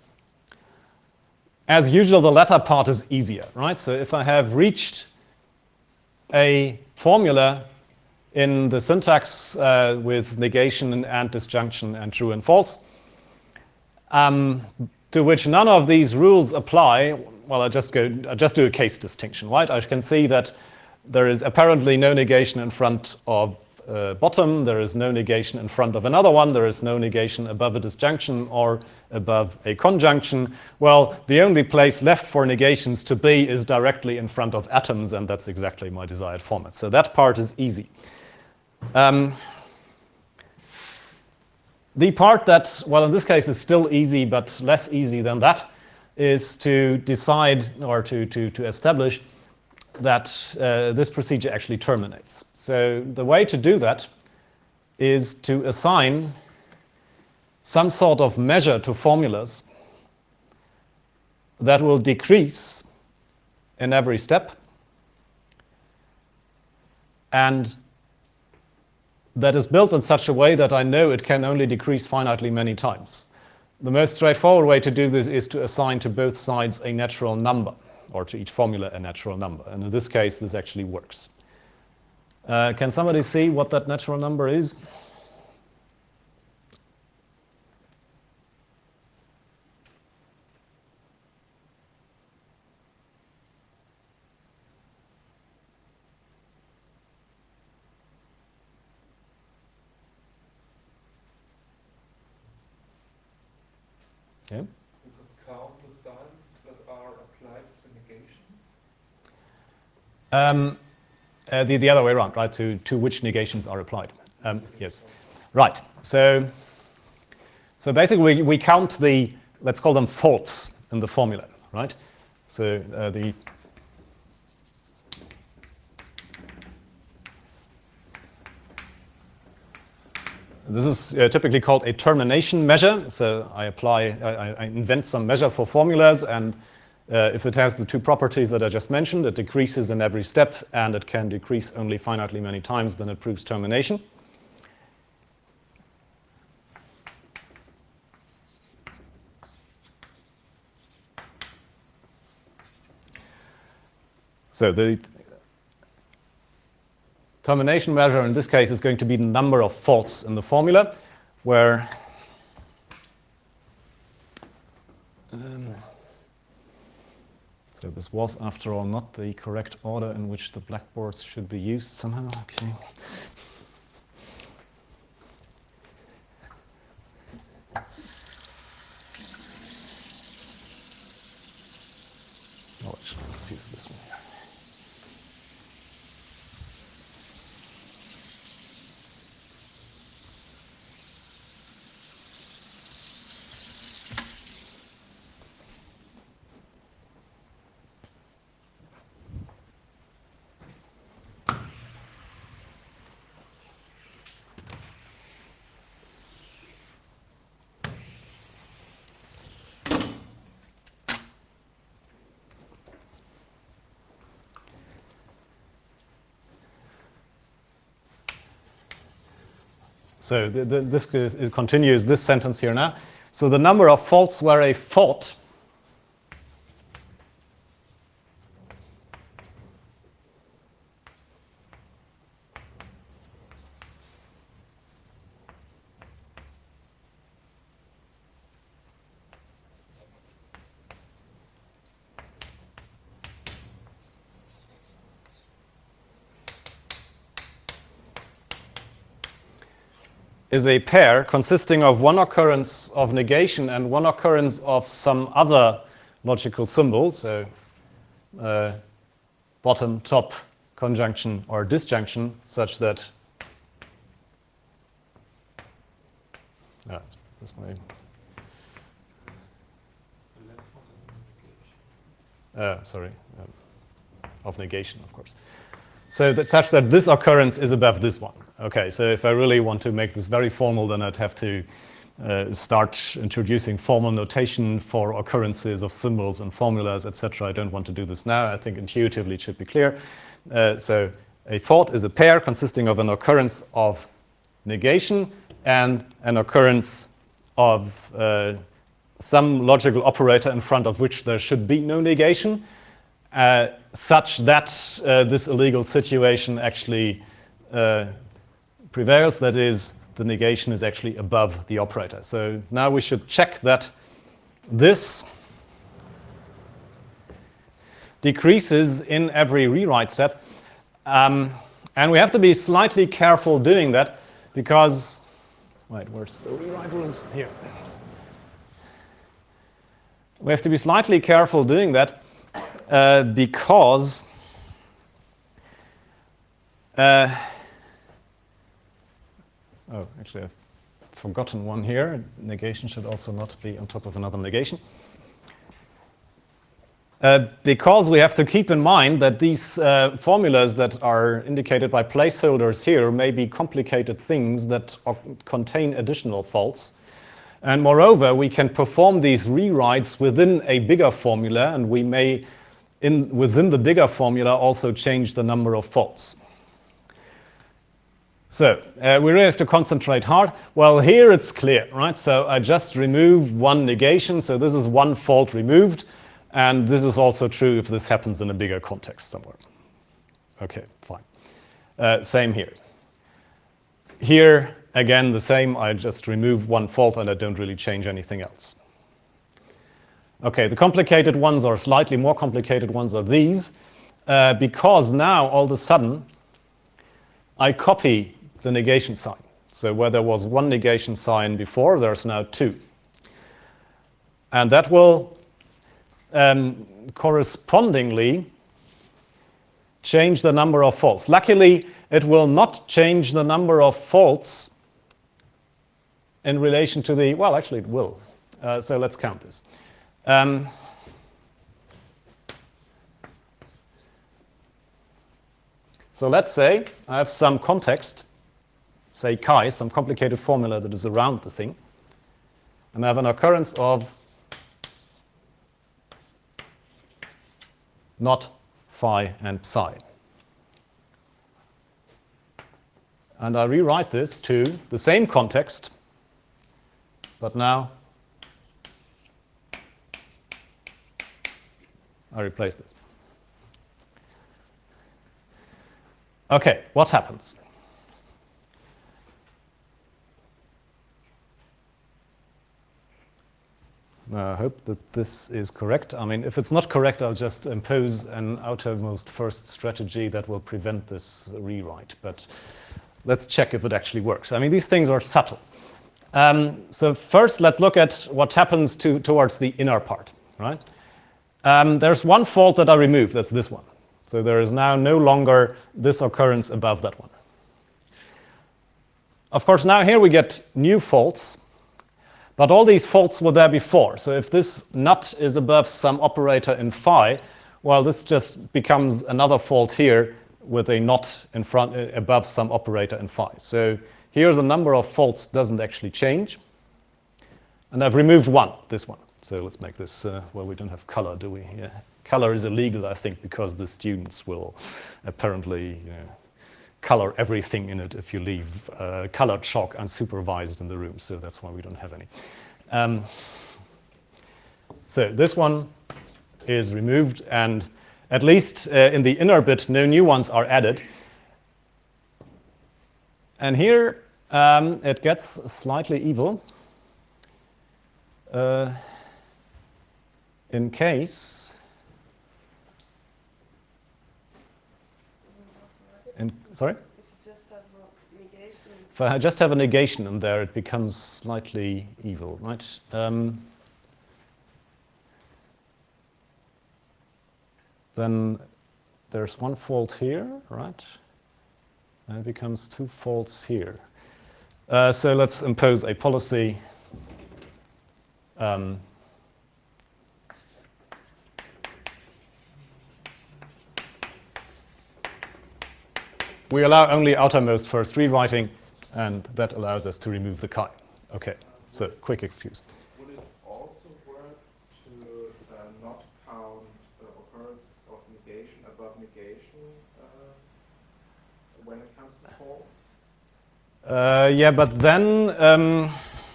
As usual, the latter part is easier, right? So if I have reached a formula in the syntax uh, with negation and disjunction and true and false, um, to which none of these rules apply, well, I just go, I just do a case distinction, right? I can see that there is apparently no negation in front of uh, bottom, there is no negation in front of another one, there is no negation above a disjunction or above a conjunction. Well, the only place left for negations to be is directly in front of atoms, and that's exactly my desired format. So that part is easy. Um, the part that, well, in this case is still easy, but less easy than that, is to decide or to, to, to establish that uh, this procedure actually terminates. So the way to do that is to assign some sort of measure to formulas that will decrease in every step and that is built in such a way that I know it can only decrease finitely many times. The most straightforward way to do this is to assign to both sides a natural number, or to each formula a natural number. And in this case, this actually works. Uh, can somebody see what that natural number is? Yeah. You could count the signs that are applied to negations. Um, uh, the, the other way around, right? To, to which negations are applied. Um, yes. Right. So, so basically, we, we count the let's call them faults in the formula, right? So uh, the This is uh, typically called a termination measure. So I apply, I, I invent some measure for formulas, and uh, if it has the two properties that I just mentioned, it decreases in every step, and it can decrease only finitely many times, then it proves termination. So the termination measure in this case is going to be the number of faults in the formula, where um, so this was, after all, not the correct order in which the blackboards should be used somehow. Okay. Oh, actually, let's use this one here. So the, the, this goes, it continues this sentence here now. So the number of faults where a fault is a pair consisting of one occurrence of negation and one occurrence of some other logical symbol, so uh, bottom, top, conjunction, or disjunction, such that ah, this way. Uh, sorry, um, of negation, of course. So that such that this occurrence is above this one. Okay, so if I really want to make this very formal, then I'd have to uh, start introducing formal notation for occurrences of symbols and formulas, et cetera. I don't want to do this now. I think intuitively it should be clear. Uh, so a fault is a pair consisting of an occurrence of negation and an occurrence of uh, some logical operator in front of which there should be no negation, uh, such that uh, this illegal situation actually uh, prevails, that is, the negation is actually above the operator. So now we should check that this decreases in every rewrite step. Um, and we have to be slightly careful doing that because, wait, where's the rewrite rules? Here. We have to be slightly careful doing that uh, because uh, oh, actually, I've forgotten one here. Negation should also not be on top of another negation. Uh, because we have to keep in mind that these uh, formulas that are indicated by placeholders here may be complicated things that contain additional faults. And moreover, we can perform these rewrites within a bigger formula, and we may, in, within the bigger formula, also change the number of faults. So uh, we really have to concentrate hard. Well, here it's clear, right? So I just remove one negation, so this is one fault removed, and this is also true if this happens in a bigger context somewhere. Okay, fine. Uh, same here. Here, again, the same. I just remove one fault and I don't really change anything else. Okay, the complicated ones, or slightly more complicated ones, are these, uh, because now all of a sudden I copy the negation sign. So where there was one negation sign before, there's now two. And that will um, correspondingly change the number of faults. Luckily, it will not change the number of faults in relation to the, well, actually it will. Uh, so let's count this. Um, so let's say I have some context, say chi, some complicated formula that is around the thing, and I have an occurrence of not phi and psi. And I rewrite this to the same context, but now I replace this. Okay, what happens? I hope that this is correct. I mean, if it's not correct, I'll just impose an outermost first strategy that will prevent this rewrite. But let's check if it actually works. I mean, these things are subtle. Um, so first, let's look at what happens to, towards the inner part, right? Um, there's one fault that I remove, that's this one. So there is now no longer this occurrence above that one. Of course, now here we get new faults, but all these faults were there before. So if this nut is above some operator in phi, well, this just becomes another fault here with a not in front uh, above some operator in phi. So here the number of faults doesn't actually change. And I've removed one, this one. So let's make this, uh, well, we don't have color, do we? Yeah. Color is illegal, I think, because the students will apparently you know, color everything in it if you leave uh, colored chalk unsupervised in the room. So that's why we don't have any. Um, so this one is removed, and at least uh, in the inner bit, no new ones are added. And here um, it gets slightly evil. Uh, in case, in, sorry? If you just have a negation. If I just have a negation in there, it becomes slightly evil, right? Um, then there's one fault here, right? And it becomes two faults here. Uh, so let's impose a policy. Um, we allow only outermost first rewriting, and that allows us to remove the chi. Okay, so quick excuse. Would it also work to uh, not count uh, occurrences of negation above negation uh, when it comes to faults? Uh, yeah, but then um,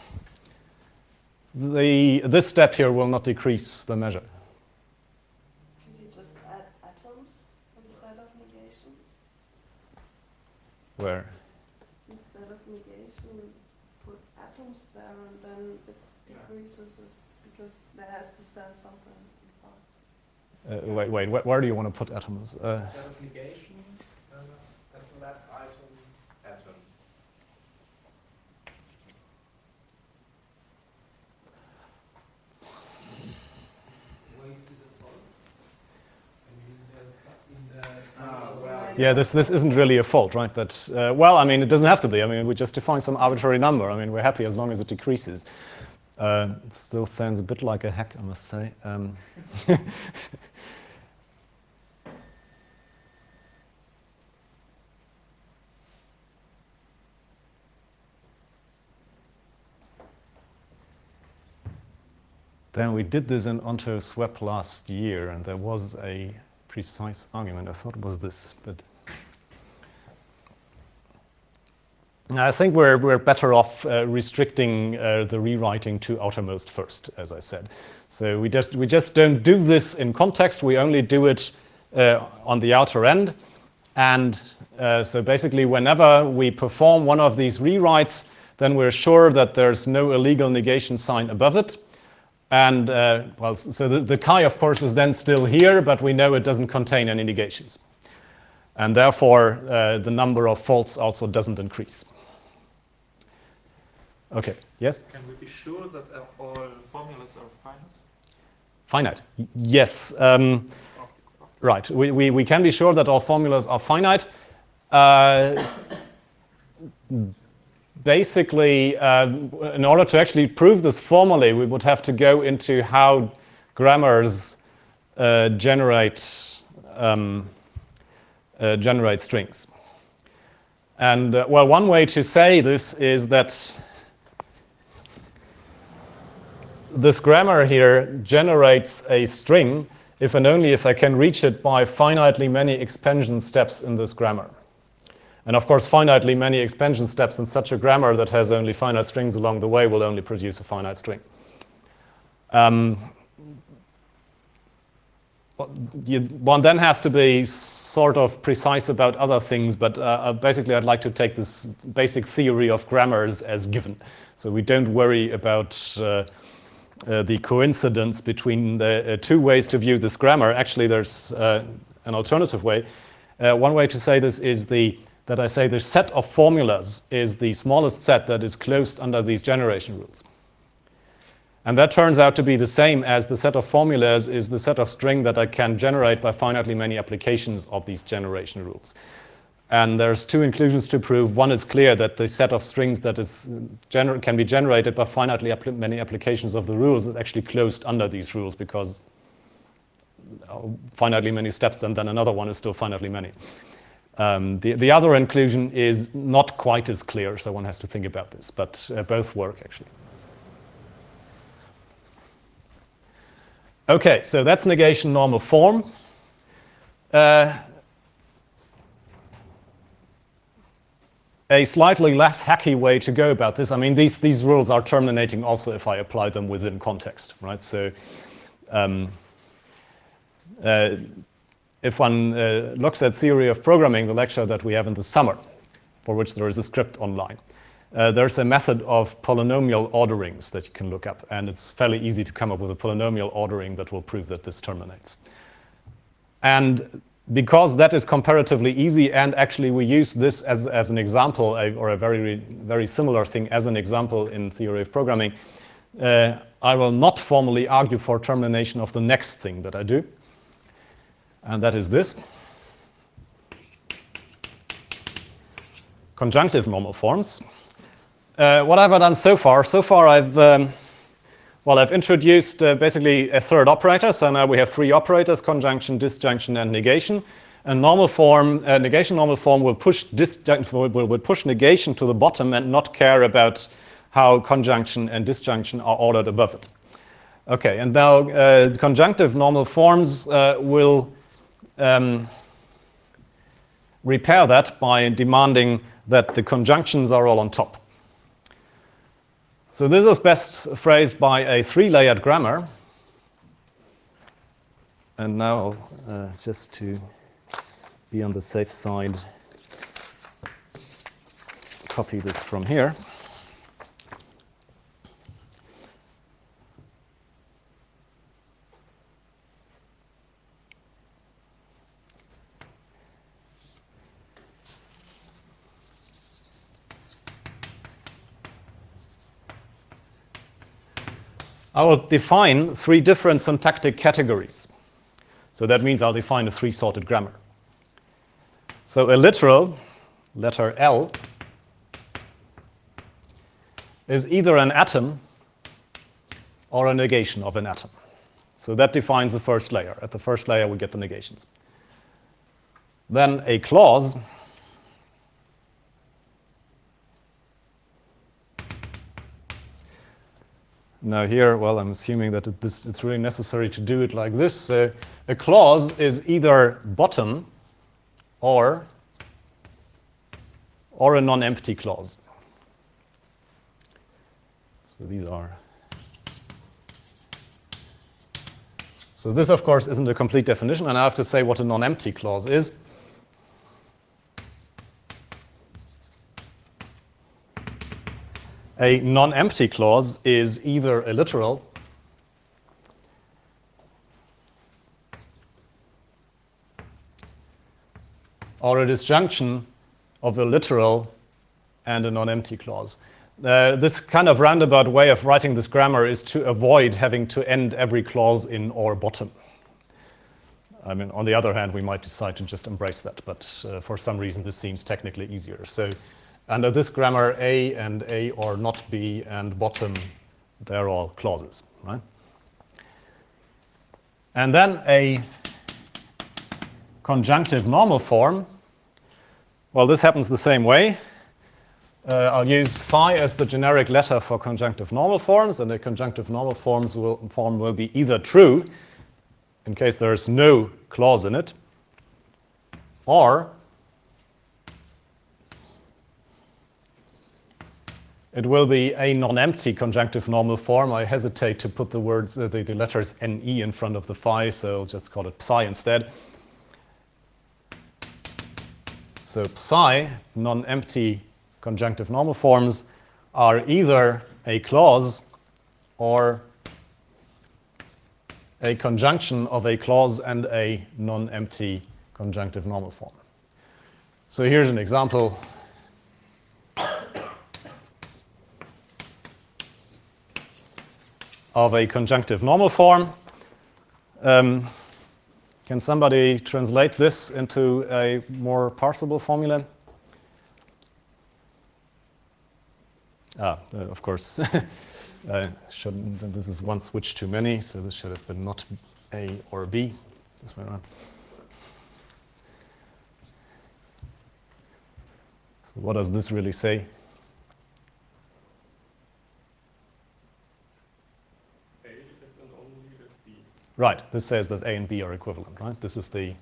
the this step here will not decrease the measure. Can you just add atoms instead of negations? Where? Instead of negation, put atoms there, and then it decreases it because there has to stand something in front. Uh, wait, wait. Where, where do you want to put atoms? Uh, Instead of negation, uh, as the last item, atom. Where is this a fault? I mean, in the, in the Ah, well, yeah, this this isn't really a fault, right? But uh, well, I mean, it doesn't have to be. I mean, we just define some arbitrary number. I mean, we're happy as long as it decreases. Uh, it still sounds a bit like a hack, I must say. Um, Then we did this in Onto Swep last year, and there was a precise argument. I thought it was this, but I think we're we're better off uh, restricting uh, the rewriting to outermost first, as I said. So we just we just don't do this in context. We only do it uh, on the outer end, and uh, so basically, whenever we perform one of these rewrites, then we're sure that there's no illegal negation sign above it. And, uh, well, so the, the chi, of course, is then still here, but we know it doesn't contain any negations. And therefore, uh, the number of faults also doesn't increase. Okay, yes? Can we be sure that uh, all formulas are finite? Finite, Y- yes. Um, right, we, we, we can be sure that all formulas are finite. Uh, basically, uh, in order to actually prove this formally, we would have to go into how grammars uh, generate um, uh, generate strings. And uh, well, one way to say this is that this grammar here generates a string if and only if I can reach it by finitely many expansion steps in this grammar. And of course, finitely many expansion steps in such a grammar that has only finite strings along the way will only produce a finite string. Um, you, one then has to be sort of precise about other things, but uh, basically I'd like to take this basic theory of grammars as given. So we don't worry about uh, uh, the coincidence between the uh, two ways to view this grammar. Actually, there's uh, an alternative way. Uh, one way to say this is the that I say the set of formulas is the smallest set that is closed under these generation rules. And that turns out to be the same as the set of formulas is the set of string that I can generate by finitely many applications of these generation rules. And there's two inclusions to prove. One is clear that the set of strings that is gener- can be generated by finitely appli- many applications of the rules is actually closed under these rules because finitely many steps and then another one is still finitely many. Um, the, the other inclusion is not quite as clear, so one has to think about this, but uh, both work actually. Okay, so that's negation normal form. Uh, a slightly less hacky way to go about this, I mean, these, these rules are terminating also if I apply them within context, right? So um, uh, if one uh, looks at theory of programming, the lecture that we have in the summer, for which there is a script online, uh, there's a method of polynomial orderings that you can look up, and it's fairly easy to come up with a polynomial ordering that will prove that this terminates. And because that is comparatively easy, and actually we use this as, as an example, a, or a very, very similar thing as an example in theory of programming, uh, I will not formally argue for termination of the next thing that I do. And that is this. Conjunctive normal forms. Uh, what have I done so far? So far I've, um, well, I've introduced uh, basically a third operator. So now we have three operators, conjunction, disjunction, and negation. And normal form, uh, negation normal form will push, disjunction, will, will push negation to the bottom and not care about how conjunction and disjunction are ordered above it. Okay, and now uh, conjunctive normal forms uh, will Um, repair that by demanding that the conjunctions are all on top. So this is best phrased by a three-layered grammar. And now, uh, just to be on the safe side, copy this from here. I will define three different syntactic categories. So that means I'll define a three-sorted grammar. So a literal, letter L, is either an atom or a negation of an atom. So that defines the first layer. At the first layer, we get the negations. Then a clause Now here, well, I'm assuming that it, this, it's really necessary to do it like this. So a clause is either bottom or, or a non-empty clause. So these are. So this, of course, isn't a complete definition, and I have to say what a non-empty clause is. A non-empty clause is either a literal or a disjunction of a literal and a non-empty clause. Uh, this kind of roundabout way of writing this grammar is to avoid having to end every clause in or bottom. I mean, on the other hand, we might decide to just embrace that, but uh, for some reason this seems technically easier. So Under this grammar, A and A or not B and bottom, they're all clauses, right? And then a conjunctive normal form. Well, this happens the same way. Uh, I'll use phi as the generic letter for conjunctive normal forms, and the conjunctive normal forms will, form will be either true, in case there is no clause in it, or it will be a non-empty conjunctive normal form. I hesitate to put the words, uh, the, the letters N E in front of the phi, so I'll just call it psi instead. So psi, non-empty conjunctive normal forms, are either a clause or a conjunction of a clause and a non-empty conjunctive normal form. So here's an example. Of a conjunctive normal form. Um, can somebody translate this into a more parsable formula? Ah, uh, of course. uh, shouldn't, this is one switch too many, so this should have been not A or B. This way around. So what does this really say? Right, this says that A and B are equivalent, right? This is the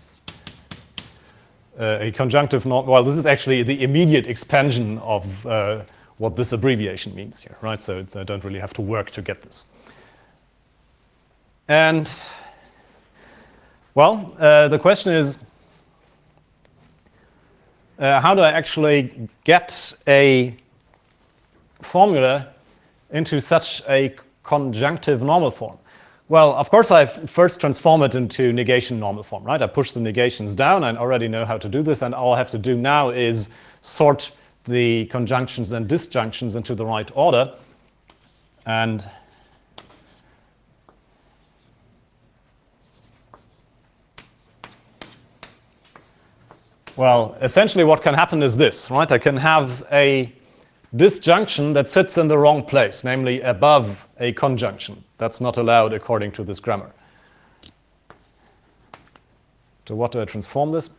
uh, a conjunctive not, well, this is actually the immediate expansion of uh, what this abbreviation means here, right? So it's, I don't really have to work to get this. And, well, uh, the question is, uh, how do I actually get a formula into such a conjunctive normal form? Well, of course, I first transform it into negation normal form, right? I push the negations down. I already know how to do this, and all I have to do now is sort the conjunctions and disjunctions into the right order. And well, essentially what can happen is this, right? I can have a disjunction that sits in the wrong place, namely above a conjunction. That's not allowed according to this grammar. To what do I transform this?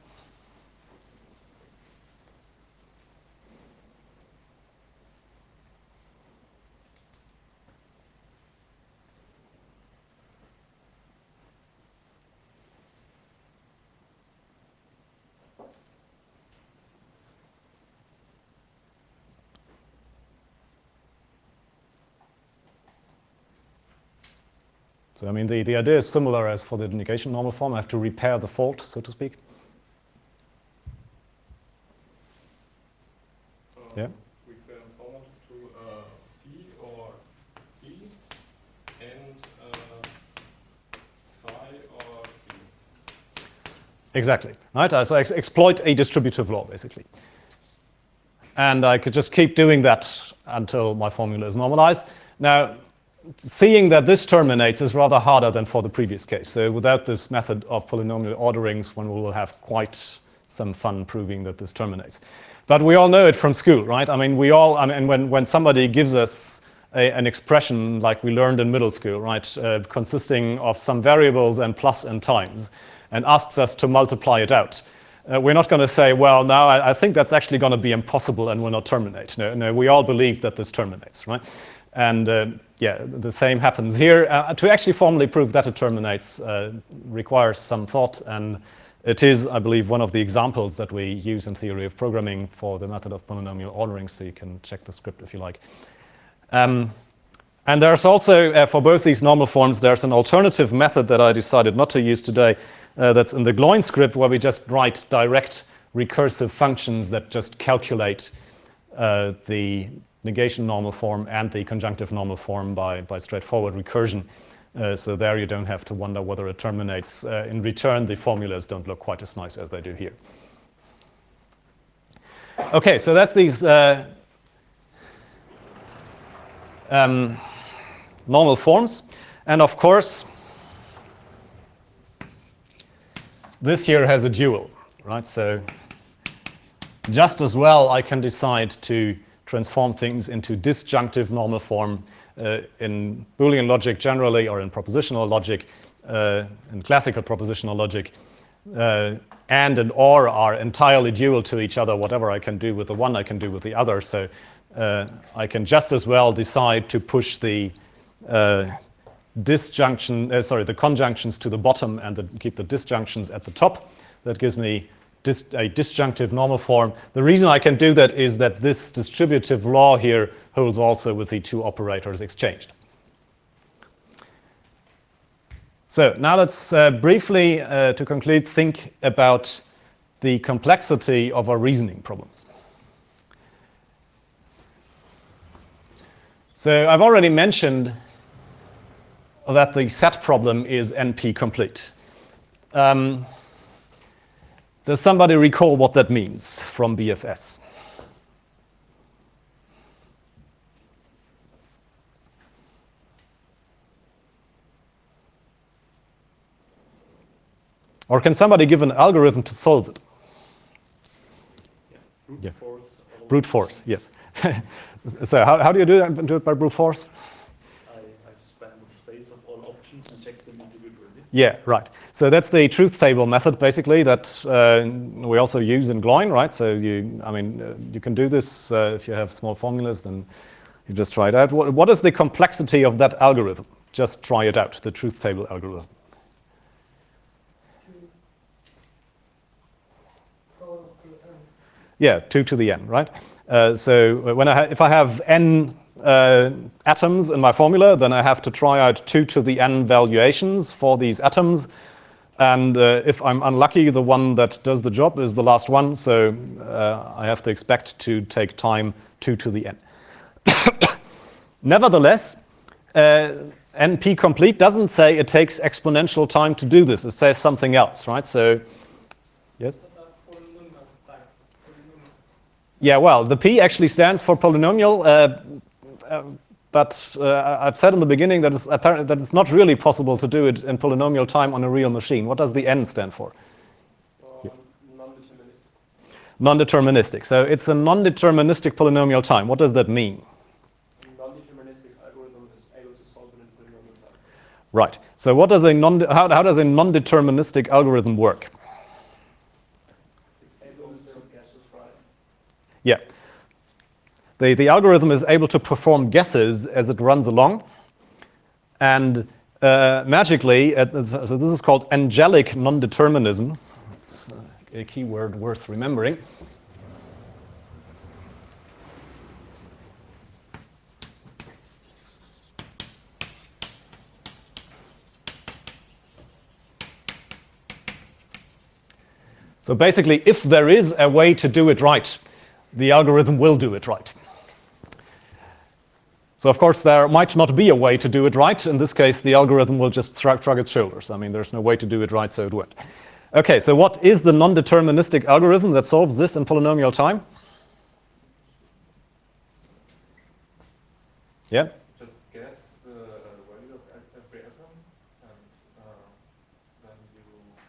So, I mean, the, the idea is similar as for the negation normal form. I have to repair the fault, so to speak. Um, yeah. We transform it to uh, P or C and uh, psi or C. Exactly. Right? So I ex exploit a distributive law, basically. And I could just keep doing that until my formula is normalized. Now, seeing that this terminates is rather harder than for the previous case. So without this method of polynomial orderings, one will have quite some fun proving that this terminates. But we all know it from school, right? I mean, we all, I mean, when, when somebody gives us a, an expression like we learned in middle school, right, uh, consisting of some variables and plus and times, and asks us to multiply it out, uh, we're not going to say, well, no, I, I think that's actually going to be impossible and will not terminate. No, no, we all believe that this terminates, right? And uh, yeah, the same happens here. Uh, to actually formally prove that it terminates uh, requires some thought, and it is, I believe, one of the examples that we use in theory of programming for the method of polynomial ordering, so you can check the script if you like. Um, and there's also, uh, for both these normal forms, there's an alternative method that I decided not to use today uh, that's in the Gloin script, where we just write direct recursive functions that just calculate uh, the negation normal form and the conjunctive normal form by, by straightforward recursion. Uh, so there you don't have to wonder whether it terminates. Uh, in return, the formulas don't look quite as nice as they do here. Okay, so that's these uh, um, normal forms. And of course, this here has a dual, right? So just as well I can decide to transform things into disjunctive normal form uh, in Boolean logic generally, or in propositional logic, uh, in classical propositional logic. Uh, and and or are entirely dual to each other. Whatever I can do with the one, I can do with the other. So uh, I can just as well decide to push the uh, disjunction, uh, sorry, the conjunctions to the bottom and the, keep the disjunctions at the top. That gives me dis a disjunctive normal form. The reason I can do that is that this distributive law here holds also with the two operators exchanged. So now let's uh, briefly, uh, to conclude, think about the complexity of our reasoning problems. So I've already mentioned that the set problem is N P complete. Um, does somebody recall what that means from B F S? Or can somebody give an algorithm to solve it? Yeah. Brute Yeah. force. all Brute force, options. yes. So how, how do you do it? Do it by brute force? I, I span the space of all options and check them individually. Yeah, right. So that's the truth table method, basically, that uh, we also use in Gloin, right? So you, I mean, uh, you can do this uh, if you have small formulas, then you just try it out. What, what is the complexity of that algorithm? Just try it out, the truth table algorithm. Yeah, two to the n, right? Uh, so when I ha if I have n uh, atoms in my formula, then I have to try out two to the n valuations for these atoms. And uh, if I'm unlucky, the one that does the job is the last one. So uh, I have to expect to take time two to the n. Nevertheless, uh, N P complete doesn't say it takes exponential time to do this. It says something else, right? So, yes? Yeah, well, the P actually stands for polynomial, uh, uh, but uh, I've said in the beginning that it's apparent that it's not really possible to do it in polynomial time on a real machine. What does the N stand for? Or non-deterministic. Non-deterministic. So it's a non-deterministic polynomial time. What does that mean? A non-deterministic algorithm is able to solve it in polynomial time. Right. So what does a non how, how does a non-deterministic algorithm work? It's able to guess what's right. Yeah. The, the algorithm is able to perform guesses as it runs along. And uh, magically, uh, so this is called angelic non-determinism. It's a keyword worth remembering. So basically, if there is a way to do it right, the algorithm will do it right. So of course, there might not be a way to do it right. In this case, the algorithm will just shrug, shrug its shoulders. I mean, there's no way to do it right, so it won't. Okay, so what is the non-deterministic algorithm that solves this in polynomial time? Yeah? Just guess the uh, value of e- every atom, and uh, then you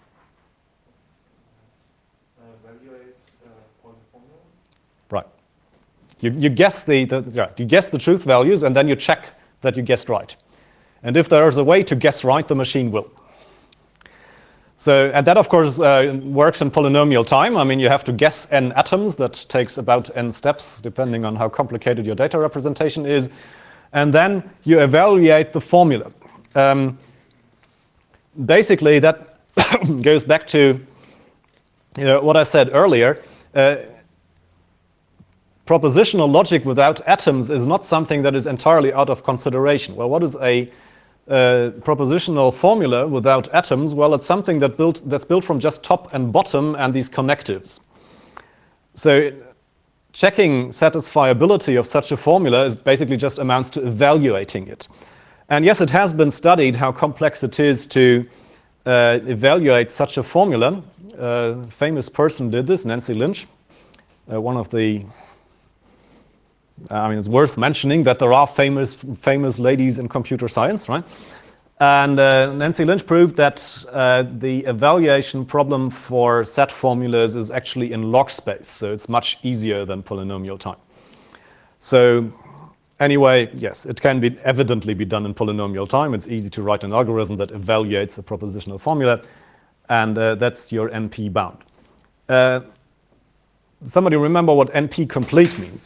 uh, evaluate uh, all the formula. Right. You, you guess the, the yeah, you guess the truth values, and then you check that you guessed right. And if there is a way to guess right, the machine will. So, and that of course uh, works in polynomial time. I mean, you have to guess n atoms. That takes about n steps, depending on how complicated your data representation is. And then you evaluate the formula. Um, basically, that goes back to you know, what I said earlier. Uh, Propositional logic without atoms is not something that is entirely out of consideration. Well, what is a uh, propositional formula without atoms? Well, it's something that built, that's built from just top and bottom and these connectives. So checking satisfiability of such a formula is basically just amounts to evaluating it. And yes, it has been studied how complex it is to uh, evaluate such a formula. Uh, a famous person did this, Nancy Lynch, uh, one of the I mean, it's worth mentioning that there are famous, famous ladies in computer science, right? And uh, Nancy Lynch proved that uh, the evaluation problem for set formulas is actually in log space, so it's much easier than polynomial time. So anyway, yes, it can be evidently be done in polynomial time. It's easy to write an algorithm that evaluates a propositional formula, and uh, that's your N P bound. Uh, somebody remember what N P complete means?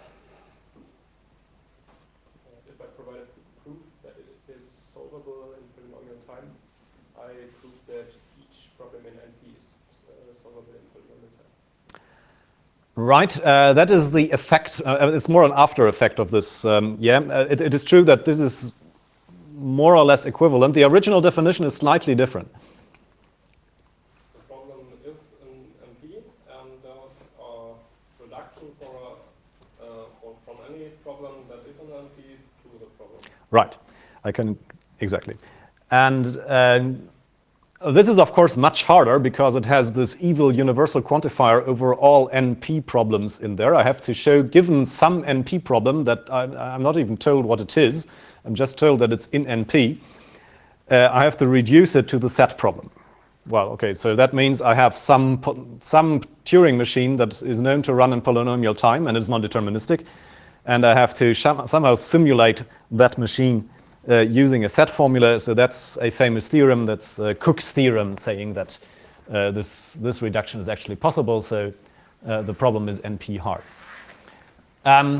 If I provided proof that it is solvable in polynomial time, I prove that each problem in N P is uh, solvable in polynomial time. Right, uh, that is the effect, uh, it's more an after effect of this. Um, yeah, uh, it, it is true that this is more or less equivalent. The original definition is slightly different. The problem is in N P, and there's a reduction for, uh, for from any problem that is in N P to the problem. Right, I can, exactly. And uh, this is, of course, much harder because it has this evil universal quantifier over all N P problems in there. I have to show, given some N P problem that I, I'm not even told what it is, I'm just told that it's in N P, uh, I have to reduce it to the set problem. Well, okay, so that means I have some, some Turing machine that is known to run in polynomial time and is non-deterministic, and I have to somehow simulate that machine Uh, using a set formula. So that's a famous theorem, that's uh, Cook's theorem, saying that uh, this, this reduction is actually possible, so uh, the problem is N P hard. Um,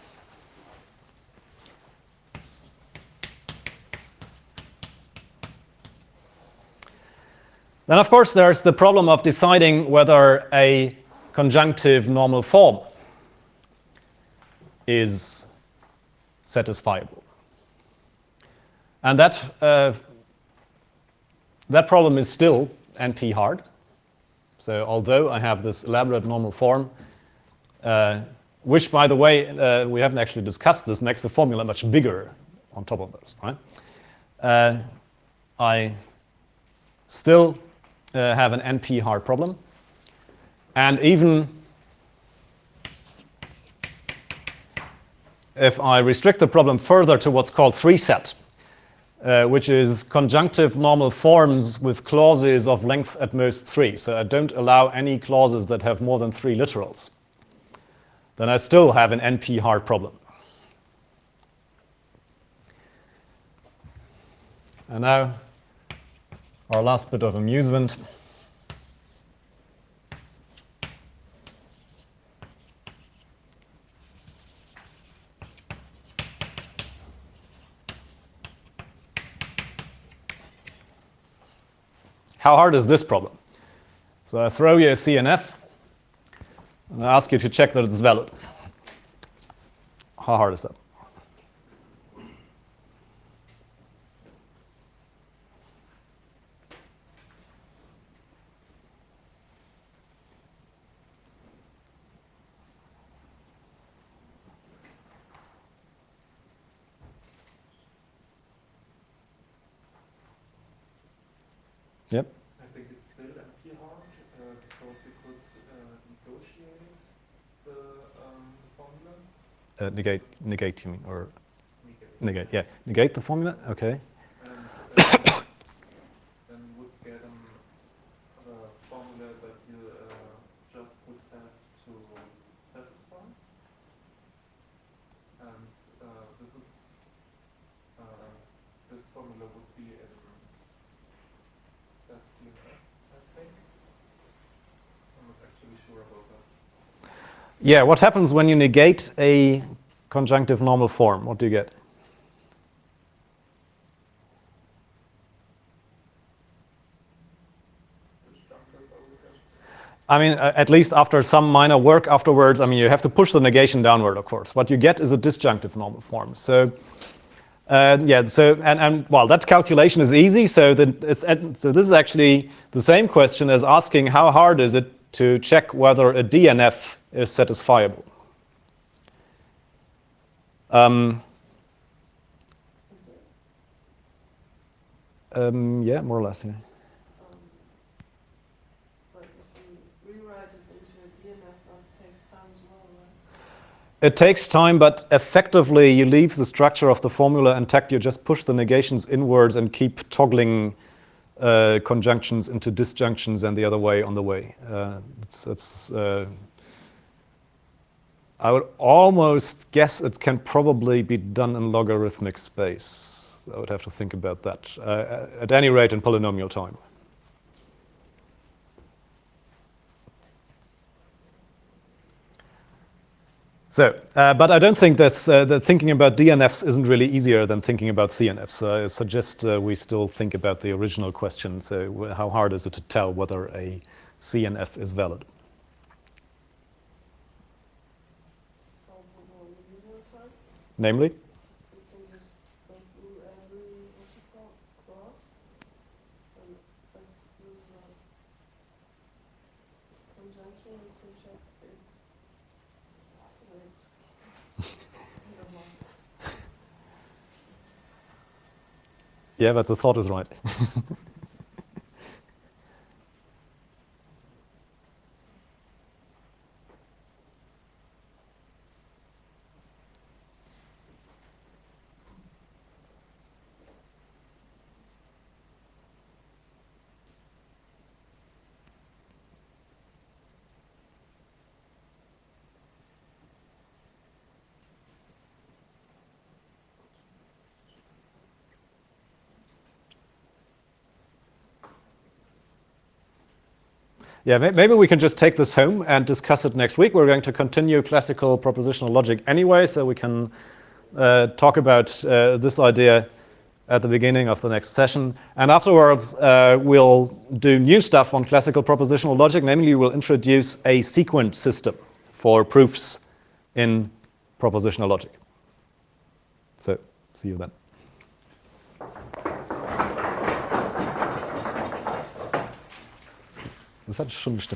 then, of course, there's the problem of deciding whether a conjunctive normal form is satisfiable. And that, uh, that problem is still N P hard. So although I have this elaborate normal form, uh, which, by the way, uh, we haven't actually discussed this, makes the formula much bigger on top of those, right? Uh, I still uh, have an N P hard problem. And even if I restrict the problem further to what's called three set, Uh, which is conjunctive normal forms with clauses of length at most three. So I don't allow any clauses that have more than three literals. Then I still have an N P hard problem. And now, our last bit of amusement. How hard is this problem? So I throw you a C N F, and I ask you to check that it's valid. How hard is that? Yep. I think it's still N P hard uh, because you could uh, negotiate the um, formula. Uh, negate, negate, you mean, or Negate. negate? Yeah, negate the formula. Okay. And uh, then would get um, a formula that you uh, just would have to satisfy. And uh, this is uh, this formula would be in set C N F, I think. I'm not actually sure about that. Yeah, what happens when you negate a conjunctive normal form? What do you get? I mean, uh, at least after some minor work afterwards, I mean, you have to push the negation downward, of course. What you get is a disjunctive normal form. So, uh, yeah, so, and, and, well, that calculation is easy. So, that it's, so this is actually the same question as asking how hard is it to check whether a D N F is satisfiable. Um, Is it? um, yeah, more or less, yeah. Um, but if we rewrite it into a D N F, that takes time as well, right? It takes time, but effectively you leave the structure of the formula intact. You just push the negations inwards and keep toggling uh, conjunctions into disjunctions and the other way on the way. Uh, it's, it's, uh, I would almost guess it can probably be done in logarithmic space. I would have to think about that. Uh, at any rate, in polynomial time. So, uh, but I don't think this, uh, that thinking about D N Fs isn't really easier than thinking about C N Fs. Uh, I suggest uh, we still think about the original question. So how hard is it to tell whether a C N F is valid? Solvable in linear time. Namely? We can just go through every, what's it called, clause, and let's use a conjunction, we can check if, wait, I'm lost. Yeah, but the thought is right. Yeah, maybe we can just take this home and discuss it next week. We're going to continue classical propositional logic anyway, so we can uh, talk about uh, this idea at the beginning of the next session. And afterwards, uh, we'll do new stuff on classical propositional logic. Namely, we'll introduce a sequence system for proofs in propositional logic. So, see you then. Das hat schon gestimmt.